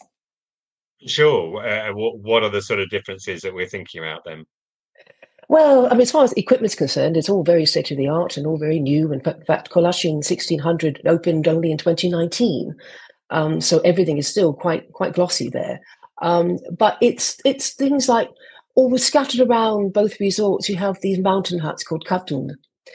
Sure. Uh, what what are the sort of differences that we're thinking about then? Well, I mean, as far as equipment's concerned, it's all very state of the art and all very new. In fact, Kolashin sixteen hundred opened only in twenty nineteen, um, so everything is still quite quite glossy there. Um, but it's it's things like all scattered around both resorts. You have these mountain huts called katun,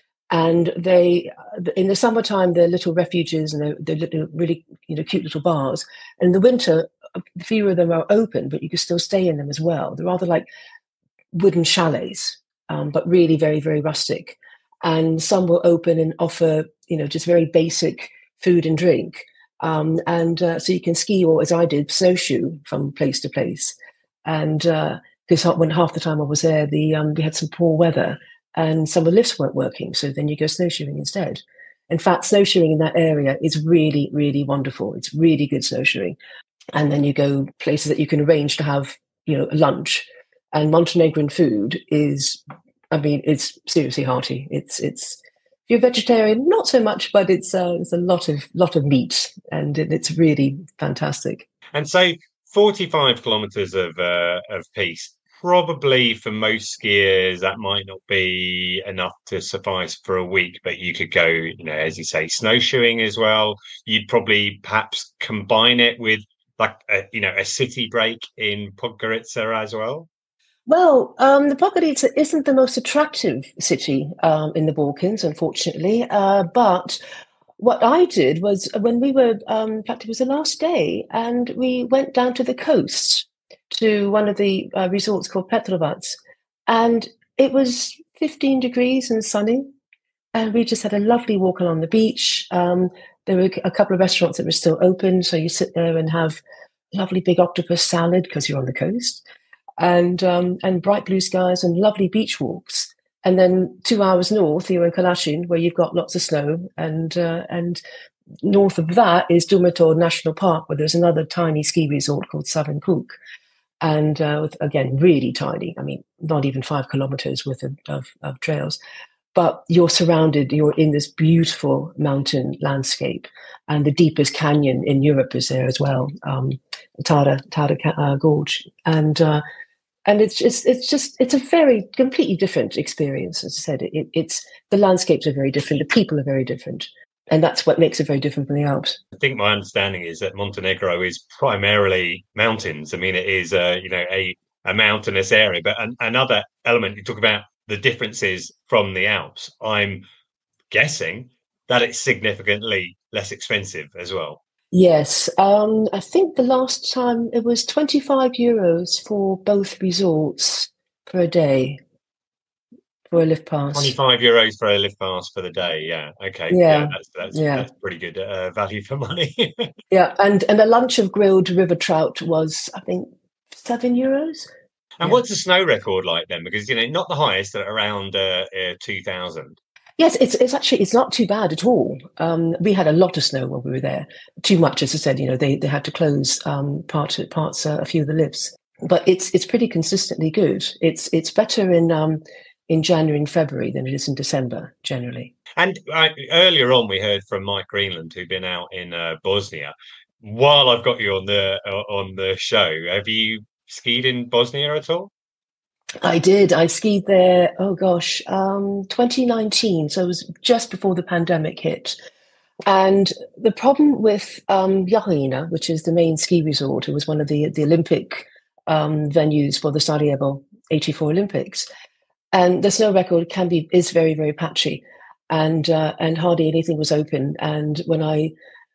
and they in the summertime they're little refuges and they're, they're little, really you know cute little bars. And in the winter, a few of them are open, but you can still stay in them as well. They're rather like wooden chalets. Um, but really very, very rustic. And some will open and offer, you know, just very basic food and drink. Um, and uh, so you can ski, or as I did, snowshoe from place to place. And because uh, when half the time I was there, the um, we had some poor weather and some of the lifts weren't working. So then you go snowshoeing instead. In fact, snowshoeing in that area is really, really wonderful. It's really good snowshoeing. And then you go places that you can arrange to have, you know, lunch. And Montenegrin food is, I mean, it's seriously hearty. It's it's if you're vegetarian, not so much, but it's uh, it's a lot of lot of meat, and it, it's really fantastic. And so, forty-five kilometers of uh, of piste, probably for most skiers that might not be enough to suffice for a week. But you could go, you know, as you say, snowshoeing as well. You'd probably perhaps combine it with like a, you know a city break in Podgorica as well. Well, um, the Podgorica isn't the most attractive city um, in the Balkans, unfortunately. Uh, but what I did was when we were, um, in fact, it was the last day, and we went down to the coast to one of the uh, resorts called Petrovac, and it was fifteen degrees and sunny, and we just had a lovely walk along the beach. Um, there were a couple of restaurants that were still open, so you sit there and have lovely big octopus salad because you're on the coast. And um, and bright blue skies and lovely beach walks, and then two hours north you're in Kalashin, where you've got lots of snow, and uh, and north of that is Dumitor National Park, where there's another tiny ski resort called Savinkuk, and uh, with, again really tiny. I mean, not even five kilometers worth of, of, of trails, but you're surrounded. You're in this beautiful mountain landscape, and the deepest canyon in Europe is there as well, um, Tara Tara uh, Gorge, and. Uh, And it's just, it's just, it's a very completely different experience. As I said, it, it's the landscapes are very different, the people are very different, and that's what makes it very different from the Alps. I think my understanding is that Montenegro is primarily mountains. I mean, it is a you know a a mountainous area, but an, another element you talk about the differences from the Alps. I'm guessing that it's significantly less expensive as well. Yes, um, I think the last time it was twenty-five euros for both resorts for a day. for a lift pass. twenty-five euros for a lift pass for the day. Yeah. Okay. Yeah. Yeah, that's that's yeah. that's pretty good uh, value for money. yeah, and and a lunch of grilled river trout was, I think, seven euros. And Yeah. what's the snow record like then? Because you know, not the highest, at around uh, uh, two thousand. Yes, it's it's actually it's not too bad at all. Um, we had a lot of snow when we were there. Too much, as I said. You know, they they had to close um, part parts uh, a few of the lifts, but it's it's pretty consistently good. It's it's better in um, in January and February than it is in December generally. And uh, earlier on, we heard from Mike Greenland, who'd been out in uh, Bosnia. While I've got you on the uh, on the show, have you skied in Bosnia at all? I did. I skied there, oh gosh, um, twenty nineteen. So it was just before the pandemic hit. And the problem with um, Yahina, which is the main ski resort, it was one of the, the Olympic um, venues for the Sarajevo eighty-four Olympics. And the snow record can be, is very, very patchy. And, uh, and hardly anything was open. And when I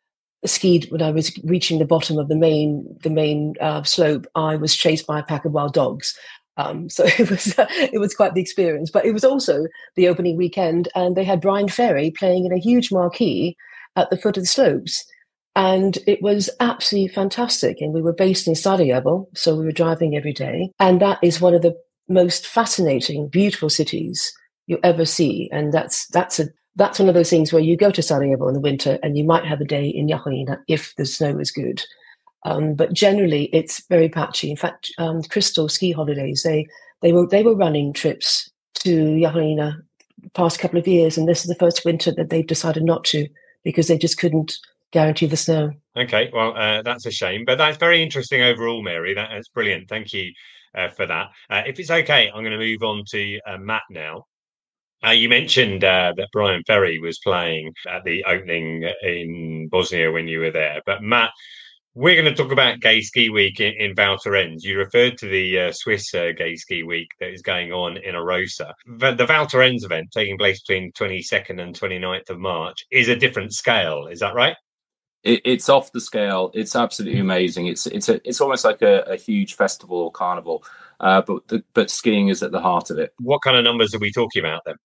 skied, when I was reaching the bottom of the main, the main uh, slope, I was chased by a pack of wild dogs. Um, so it was uh, it was quite the experience, but it was also the opening weekend, and they had Brian Ferry playing in a huge marquee at the foot of the slopes, and it was absolutely fantastic. And we were based in Sarajevo, so we were driving every day, and that is one of the most fascinating, beautiful cities you ever see. And that's that's a that's one of those things where you go to Sarajevo in the winter, and you might have a day in Yahina if the snow is good. Um, but generally, it's very patchy. In fact, um, Crystal Ski Holidays, they they were they were running trips to Yahina the past couple of years, and this is the first winter that they've decided not to because they just couldn't guarantee the snow. Okay, well, uh, that's a shame, but that's very interesting overall, Mary. That, that's brilliant. Thank you uh, for that. Uh, if it's okay, I'm going to move on to uh, Matt now. Uh, you mentioned uh, that Brian Ferry was playing at the opening in Bosnia when you were there, but Matt, we're going to talk about Gay Ski Week in, in Val Thorens. You referred to the uh, Swiss uh, Gay Ski Week that is going on in Arosa. The, the Val Thorens event, taking place between twenty-second and twenty-ninth of March, is a different scale. Is that right? It, it's off the scale. It's absolutely amazing. It's it's a it's almost like a, a huge festival or carnival, uh, but the, but skiing is at the heart of it. What kind of numbers are we talking about then?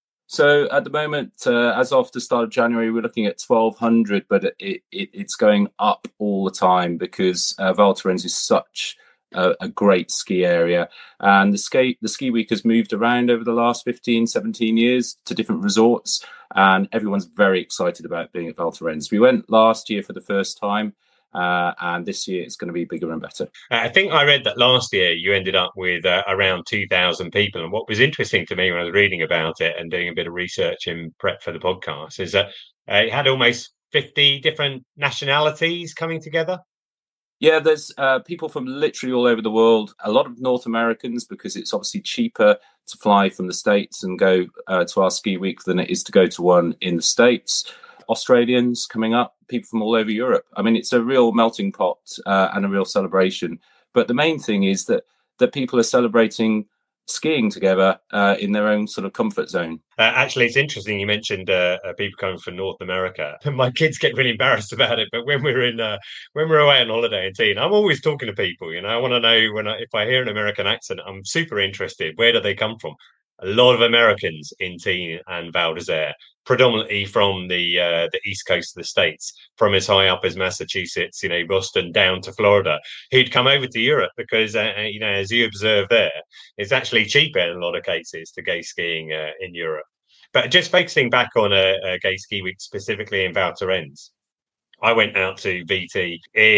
So at the moment, uh, as of the start of January, we're looking at twelve hundred, but it, it, it's going up all the time because uh, Val Thorens is such a, a great ski area. And the ski, the ski week has moved around over the last fifteen, seventeen years to different resorts. And everyone's very excited about being at Val Thorens. We went last year for the first time. Uh, and this year it's going to be bigger and better. I think I read that last year you ended up with uh, around two thousand people. And what was interesting to me when I was reading about it and doing a bit of research in prep for the podcast is that uh, it had almost fifty different nationalities coming together. Yeah, there's uh, people from literally all over the world, a lot of North Americans, because it's obviously cheaper to fly from the States and go uh, to our ski week than it is to go to one in the States. Australians coming up, people from all over Europe. I mean, it's a real melting pot uh, and a real celebration. But the main thing is that that people are celebrating skiing together uh, in their own sort of comfort zone. Uh, actually, it's interesting you mentioned uh, uh, people coming from North America. My kids get really embarrassed about it, but when we're in uh, when we're away on holiday in Teen, I'm always talking to people. You know, I want to know when I, if I hear an American accent, I'm super interested. Where do they come from? A lot of Americans in Teen and Val d'Isere, predominantly from the uh, the east coast of the States, from as high up as Massachusetts, you know, Boston down to Florida, who'd come over to Europe because, uh, you know, as you observe there, it's actually cheaper in a lot of cases to go skiing uh, in Europe. But just focusing back on a, a Gay Ski Week, specifically in Val Thorens, I went out to V T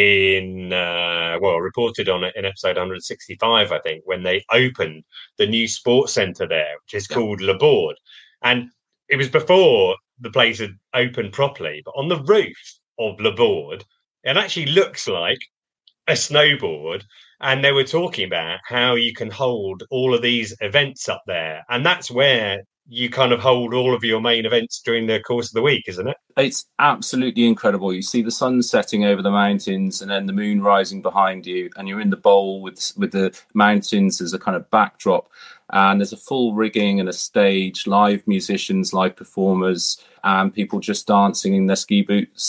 in, uh, well, reported on it in episode one sixty-five, I think, when they opened the new sports centre there, which is called Le Board. And it was before the place had opened properly, but on the roof of Le Board, it actually looks like a snowboard. And they were talking about how you can hold all of these events up there. And that's where you kind of hold all of your main events during the course of the week, isn't it? It's absolutely incredible. You see the sun setting over the mountains and then the moon rising behind you, and you're in the bowl with with the mountains as a kind of backdrop. And there's a full rigging and a stage, live musicians, live performers, and people just dancing in their ski boots.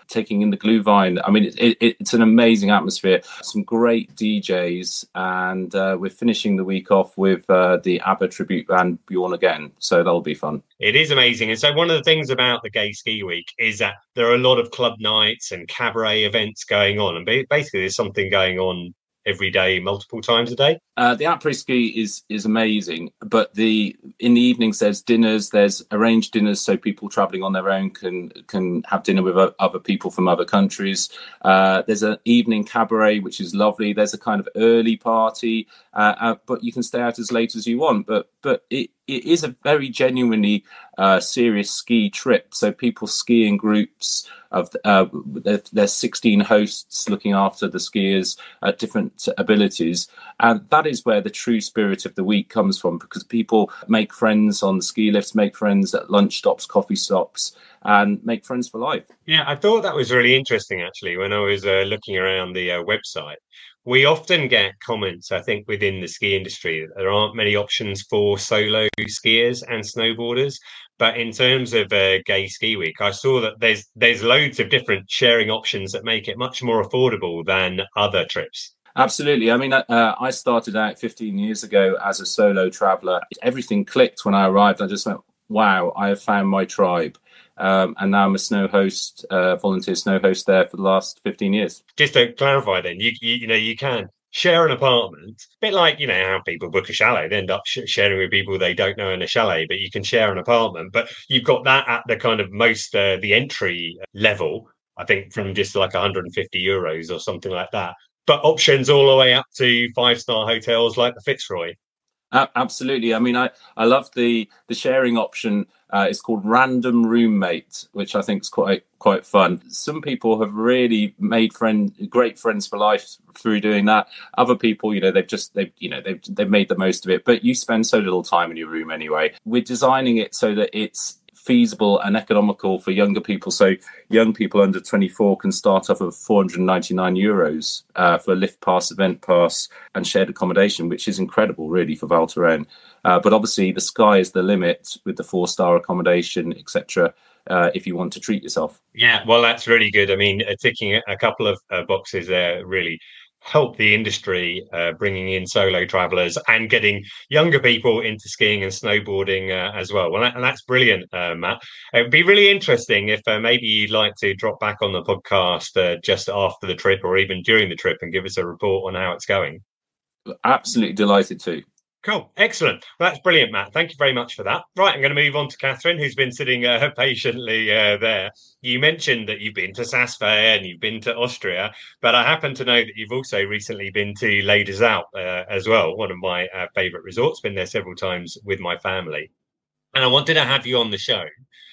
taking in the Glühwein. I mean, it, it, it's an amazing atmosphere. Some great D Js, and uh, we're finishing the week off with uh, the ABBA tribute band Bjorn Again. So that'll be fun. It is amazing. And so one of the things about the Gay Ski Week is that there are a lot of club nights and cabaret events going on. And basically there's something going on every day, multiple times a day. Uh, the après-ski is is amazing, but the in the evenings there's dinners, there's arranged dinners, so people travelling on their own can can have dinner with other people from other countries. Uh, there's an evening cabaret, which is lovely. There's a kind of early party, uh, uh, but you can stay out as late as you want. But but it, it is a very genuinely uh, serious ski trip. So people ski in groups of uh, there's sixteen hosts looking after the skiers at different abilities, and that is where the true spirit of the week comes from, because people make friends on the ski lifts, make friends at lunch stops, coffee stops, and make friends for life. Yeah, I thought that was really interesting, actually, when I was uh, looking around the uh, website. We often get comments, I think, within the ski industry that there aren't many options for solo skiers and snowboarders. But in terms of uh, Gay Ski Week, I saw that there's there's loads of different sharing options that make it much more affordable than other trips. Absolutely. I mean, uh, I started out fifteen years ago as a solo traveller. Everything clicked when I arrived. I just went, wow, I have found my tribe. Um, and now I'm a snow host, uh, volunteer snow host there for the last fifteen years. Just to clarify then, you, you, you know, you can share an apartment, a bit like, you know, how people book a chalet. They end up sh- sharing with people they don't know in a chalet, but you can share an apartment. But you've got that at the kind of most, uh, the entry level, I think from just like one hundred fifty euros or something like that. But options all the way up to five-star hotels like the Fitzroy. Uh, absolutely. I mean, I, I love the, the sharing option. Uh, it's called Random Roommate, which I think is quite quite fun. Some people have really made friend great friends for life through doing that. Other people, you know, they've just they've you know they've they've made the most of it. But you spend so little time in your room anyway. We're designing it so that it's feasible and economical for younger people. So young people under twenty-four can start off at four hundred ninety-nine euros uh, for a lift pass, event pass, and shared accommodation, which is incredible, really, for Val Thorens. Uh, but obviously, the sky is the limit with the four-star accommodation, et cetera. Uh, if you want to treat yourself. Yeah, well, that's really good. I mean, uh, ticking a couple of uh, boxes there really help the industry, uh, bringing in solo travelers and getting younger people into skiing and snowboarding uh, as well. Well, that, and that's brilliant, uh, Matt. It would be really interesting if uh, maybe you'd like to drop back on the podcast uh, just after the trip or even during the trip and give us a report on how it's going. Absolutely delighted to. Cool. Excellent. Well, that's brilliant, Matt. Thank you very much for that. Right, I'm going to move on to Catherine, who's been sitting uh, patiently uh, there. You mentioned that you've been to Saas-Fee and you've been to Austria, but I happen to know that you've also recently been to Les Deux Alpes uh, as well, one of my uh, favourite resorts. Been there several times with my family. And I wanted to have you on the show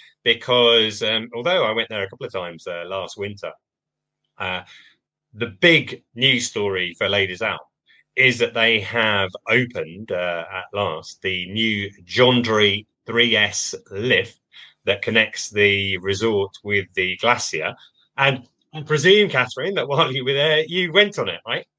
because um, although I went there a couple of times uh, last winter, uh, the big news story for Les Deux Alpes is that they have opened uh, at last the new Gendry three S lift that connects the resort with the glacier. And I presume, Catherine, that while you were there, you went on it, right?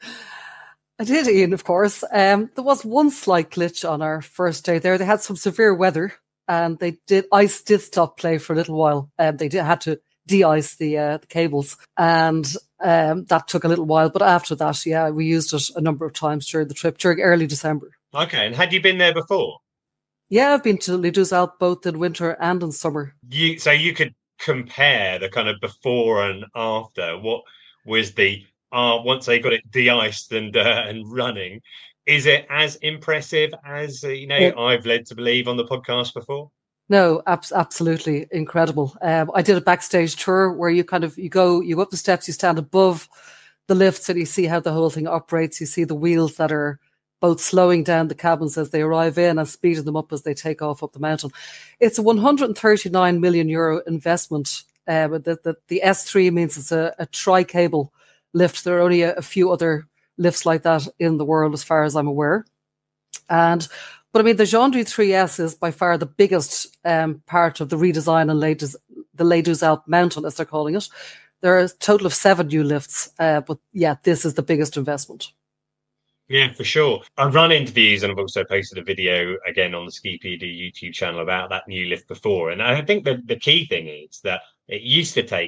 I did, Ian, of course. Um, there was one slight glitch on our first day there. They had some severe weather and they did ice did stop play for a little while. Um, they did had to de-ice the, uh, the cables, and um, that took a little while. But after that, yeah, we used it a number of times during the trip, during early December. Okay, and had you been there before? Yeah, I've been to Les Deux Alpes both in winter and in summer. You so you could compare the kind of before and after. What was the uh, once they got it de-iced and uh, and running? Is it as impressive as uh, you know yeah. I've led to believe on the podcast before? No, ab- absolutely incredible. Um, I did a backstage tour where you kind of, you go, you go up the steps, you stand above the lifts and you see how the whole thing operates. You see the wheels that are both slowing down the cabins as they arrive in and speeding them up as they take off up the mountain. It's a one hundred thirty-nine million euro investment. Uh, the, the, the S three means it's a, a tri-cable lift. There are only a, a few other lifts like that in the world as far as I'm aware. And But I mean, the Gendry three S is by far the biggest um, part of the redesign on Les Deux, the Les Deux Alpes mountain, as they're calling it. There are a total of seven new lifts, uh, but yeah, this is the biggest investment. Yeah, for sure. I've run interviews and I've also posted a video again on the Skipedia YouTube channel about that new lift before. And I think that the key thing is that it used to take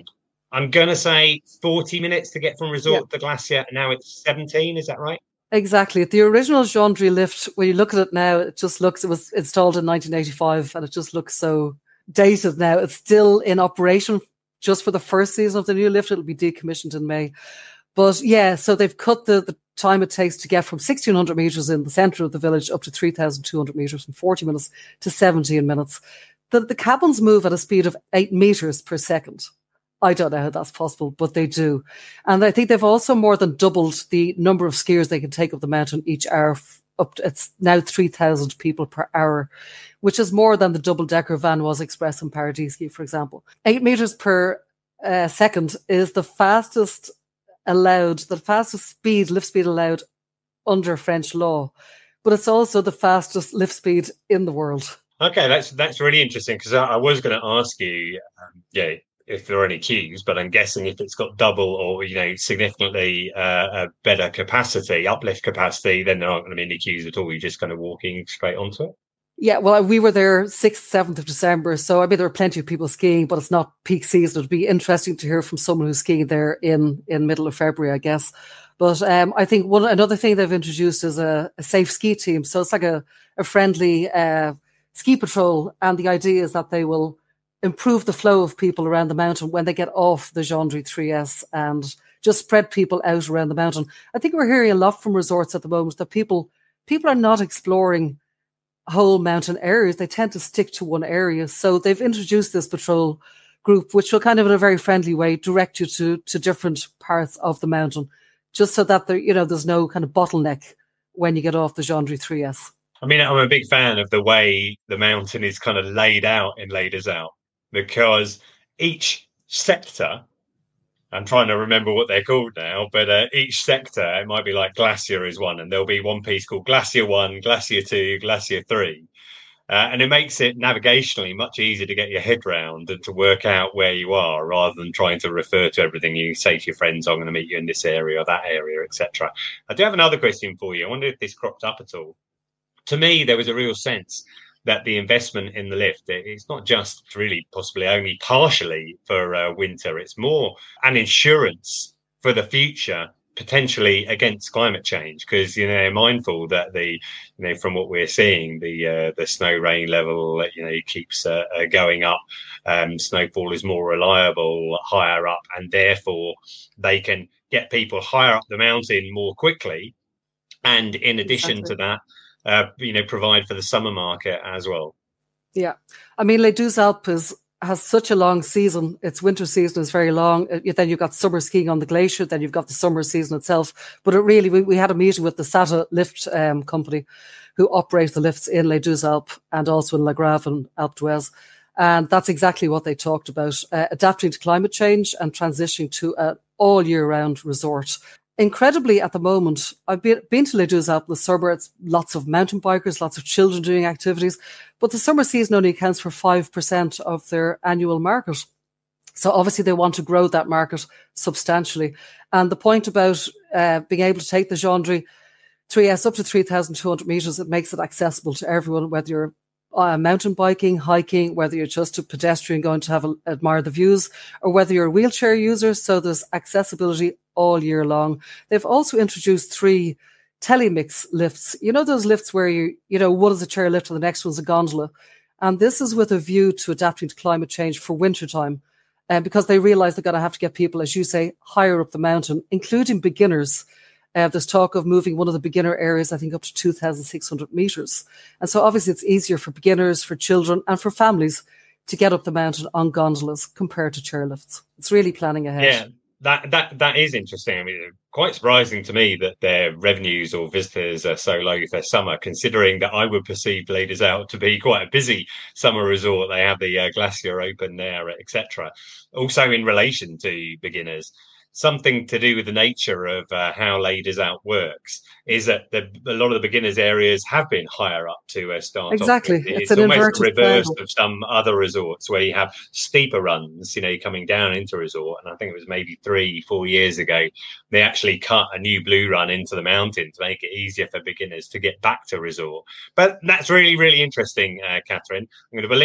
I'm going to say forty minutes to get from resort Yeah. to Glacier. Now it's seventeen. Is that right? Exactly. The original Gendry lift, when you look at it now, it just looks, it was installed in nineteen eighty-five and it just looks so dated now. It's still in operation just for the first season of the new lift. It'll be decommissioned in May. But yeah, so they've cut the, the time it takes to get from sixteen hundred meters in the center of the village up to three thousand two hundred meters from forty minutes to seventeen minutes. The, the cabins move at a speed of eight meters per second. I don't know how that's possible, but they do. And I think they've also more than doubled the number of skiers they can take up the mountain each hour. Up to, it's now three thousand people per hour, which is more than the double-decker Vanoise Express in Paradisky, for example. Eight meters per uh, second is the fastest allowed, the fastest speed, lift speed allowed under French law. But it's also the fastest lift speed in the world. Okay, that's that's really interesting, because I, I was going to ask you, um, yeah, if there are any queues, but I'm guessing if it's got double or, you know, significantly uh, a better capacity, uplift capacity, then there aren't going to be any queues at all. You're just kind of walking straight onto it. Yeah, well, we were there sixth, seventh of December. So, I mean, there were plenty of people skiing, but it's not peak season. It'd be interesting to hear from someone who's skiing there in, in middle of February, I guess. But um, I think one another thing they've introduced is a, a safe ski team. So it's like a, a friendly uh, ski patrol. And the idea is that they will improve the flow of people around the mountain when they get off the Gendry three S and just spread people out around the mountain. I think we're hearing a lot from resorts at the moment that people people are not exploring whole mountain areas. They tend to stick to one area. So they've introduced this patrol group, which will kind of in a very friendly way direct you to, to different parts of the mountain, just so that there, you know, there's no kind of bottleneck when you get off the Gendry three S. I mean, I'm a big fan of the way the mountain is kind of laid out in Les Deux Alpes, because each sector, I'm trying to remember what they're called now, but uh, each sector, it might be like Glacier is one, and there'll be one piece called Glacier one, Glacier two, Glacier three. Uh, and it makes it navigationally much easier to get your head round and to work out where you are, rather than trying to refer to everything. You say to your friends, I'm going to meet you in this area or that area, et cetera. I do have another question for you. I wonder if this cropped up at all. To me, there was a real sense that the investment in the lift, it's not just really possibly only partially for uh, winter. It's more an insurance for the future, potentially against climate change, because, you know, they're mindful that the, you know, from what we're seeing, the uh, the snow rain level, you know, keeps uh, uh, going up. Um, snowfall is more reliable higher up, and therefore they can get people higher up the mountain more quickly. And in addition exactly. to that, Uh, you know, provide for the summer market as well. Yeah. I mean, Les Deux Alpes is, has such a long season. Its winter season is very long. Then you've got summer skiing on the glacier. Then you've got the summer season itself. But it really, we, we had a meeting with the S A T A lift um, company who operate the lifts in Les Deux Alpes and also in La Grave and Alpe d'Huez. And that's exactly what they talked about, uh, adapting to climate change and transitioning to an all year round resort. Incredibly, at the moment, I've been, been to Les Deux Alpes, the summer. It's lots of mountain bikers, lots of children doing activities, but the summer season only accounts for five percent of their annual market. So obviously they want to grow that market substantially. And the point about uh, being able to take the Gendry three S up to three thousand two hundred meters, it makes it accessible to everyone, whether you're uh, mountain biking, hiking, whether you're just a pedestrian going to have a, admire the views, or whether you're a wheelchair user. So there's accessibility all year long. They've also introduced three telemix lifts. You know, those lifts where you, you know, one is a chair lift and the next one's a gondola. And this is with a view to adapting to climate change for wintertime. And uh, because they realize they're going to have to get people, as you say, higher up the mountain, including beginners. Uh, there's talk of moving one of the beginner areas, I think, up to two thousand six hundred meters. And so obviously it's easier for beginners, for children and for families to get up the mountain on gondolas compared to chairlifts. It's really planning ahead. Yeah. That that that is interesting. I mean, quite surprising to me that their revenues or visitors are so low for summer, considering that I would perceive Les Deux Alpes to be quite a busy summer resort. They have the uh, Glacier open there, et cetera. Also, in relation to beginners, something to do with the nature of uh, how Les Deux Alpes works is that the, a lot of the beginners areas have been higher up to uh, start exactly. off with. It's, it's an almost the reverse triangle. of some other resorts where you have steeper runs, you know, coming down into resort. And I think it was maybe three, four years ago, they actually cut a new blue run into the mountain to make it easier for beginners to get back to resort. But that's really, really interesting, uh, Catherine. I'm going to link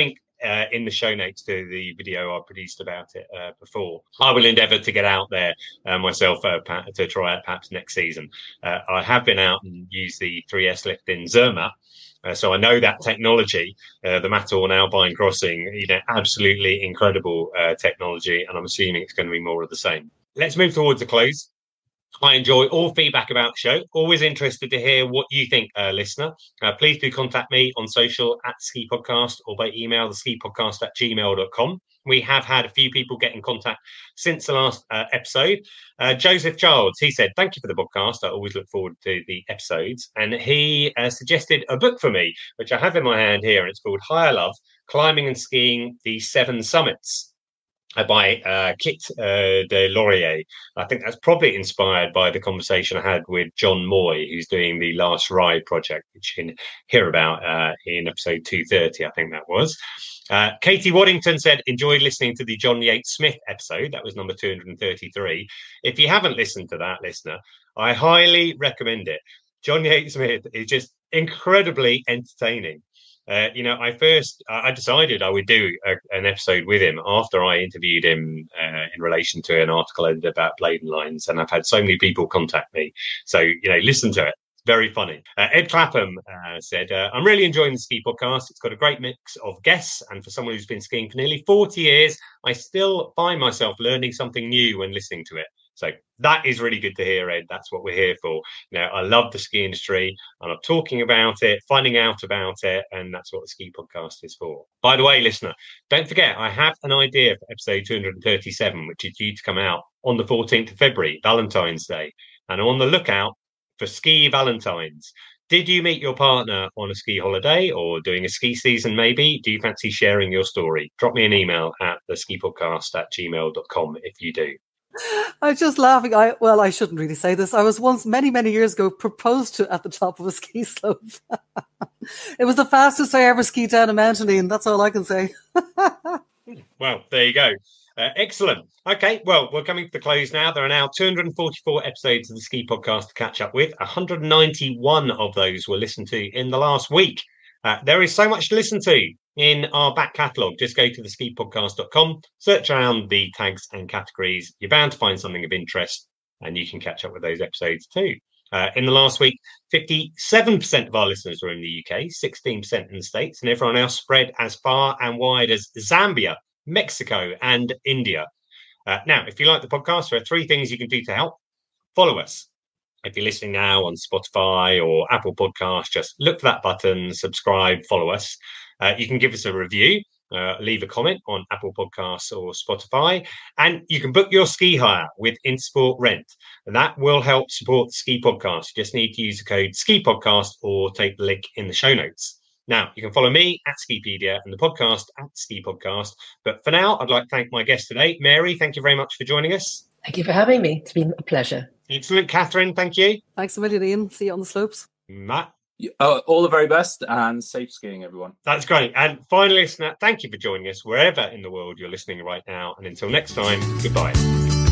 uh, in the show notes to the video I produced about it uh, before. I will endeavour to get out there uh, myself uh, to try it perhaps next season. Uh, I have been out and used the three S lift in Zermatt. Uh, so I know that technology, uh, the Matterhorn Alpine Crossing, you know, absolutely incredible uh, technology, and I'm assuming it's going to be more of the same. Let's move towards the close. I enjoy all feedback about the show. Always interested to hear what you think, uh, listener. Uh, please do contact me on social at Ski Podcast or by email, the ski podcast at gmail dot com. We have had a few people get in contact since the last uh, episode. Uh, Joseph Childs, he said, thank you for the podcast. I always look forward to the episodes. And he uh, suggested a book for me, which I have in my hand here. And it's called Higher Love, Climbing and Skiing the Seven Summits. Uh, by uh, Kit uh, de Laurier. I think that's probably inspired by the conversation I had with John Moy, who's doing the Last Ride project, which you can hear about uh, in episode two thirty, I think that was. Uh, Katie Waddington said, enjoyed listening to the John Yates Smith episode. That was number two hundred thirty-three. If you haven't listened to that, listener, I highly recommend it. John Yates Smith is just incredibly entertaining. Uh, you know, I first, I decided I would do a, an episode with him after I interviewed him uh, in relation to an article I did about Bladen Lines. And I've had so many people contact me. So, you know, listen to it. Very funny. Uh, Ed Clapham uh, said, uh, I'm really enjoying the Ski Podcast. It's got a great mix of guests. And for someone who's been skiing for nearly forty years, I still find myself learning something new when listening to it. So that is really good to hear, Ed. That's what we're here for. You know, I love the ski industry. I love talking about it, finding out about it, and that's what the Ski Podcast is for. By the way, listener, don't forget, I have an idea for episode two hundred thirty-seven, which is due to come out on the fourteenth of February, Valentine's Day. And I'm on the lookout for ski Valentines. Did you meet your partner on a ski holiday or doing a ski season maybe? Do you fancy sharing your story? Drop me an email at the ski podcast at gmail dot com if you do. I'm just laughing. I well, I shouldn't really say this. I was once, many, many years ago, proposed to at the top of a ski slope. It was the fastest I ever skied down a mountain, Ian. That's all I can say. Well, there you go. Uh, excellent. Okay, well, we're coming to the close now. There are now two hundred forty-four episodes of the Ski Podcast to catch up with. one hundred ninety-one of those were listened to in the last week. Uh, there is so much to listen to in our back catalogue. Just go to the ski podcast dot com, search around the tags and categories. You're bound to find something of interest, and you can catch up with those episodes too. Uh, in the last week, fifty-seven percent of our listeners were in the U K, sixteen percent in the States, and everyone else spread as far and wide as Zambia, Mexico, and India. Uh, now, if you like the podcast, there are three things you can do to help. Follow us. If you're listening now on Spotify or Apple Podcasts, just look for that button, subscribe, follow us. Uh, you can give us a review, uh, leave a comment on Apple Podcasts or Spotify, and you can book your ski hire with Intersport Rent. And that will help support the Ski Podcast. You just need to use the code Ski Podcast or take the link in the show notes. Now, you can follow me at Skipedia and the podcast at Ski Podcast. But for now, I'd like to thank my guest today. Mary, thank you very much for joining us. Thank you for having me. It's been a pleasure. Excellent. Catherine, thank you. Thanks a million, Ian. See you on the slopes. Matt. Uh, all the very best and safe skiing, everyone. That's great. And finally, listener, thank you for joining us wherever in the world you're listening right now. And until next time, goodbye.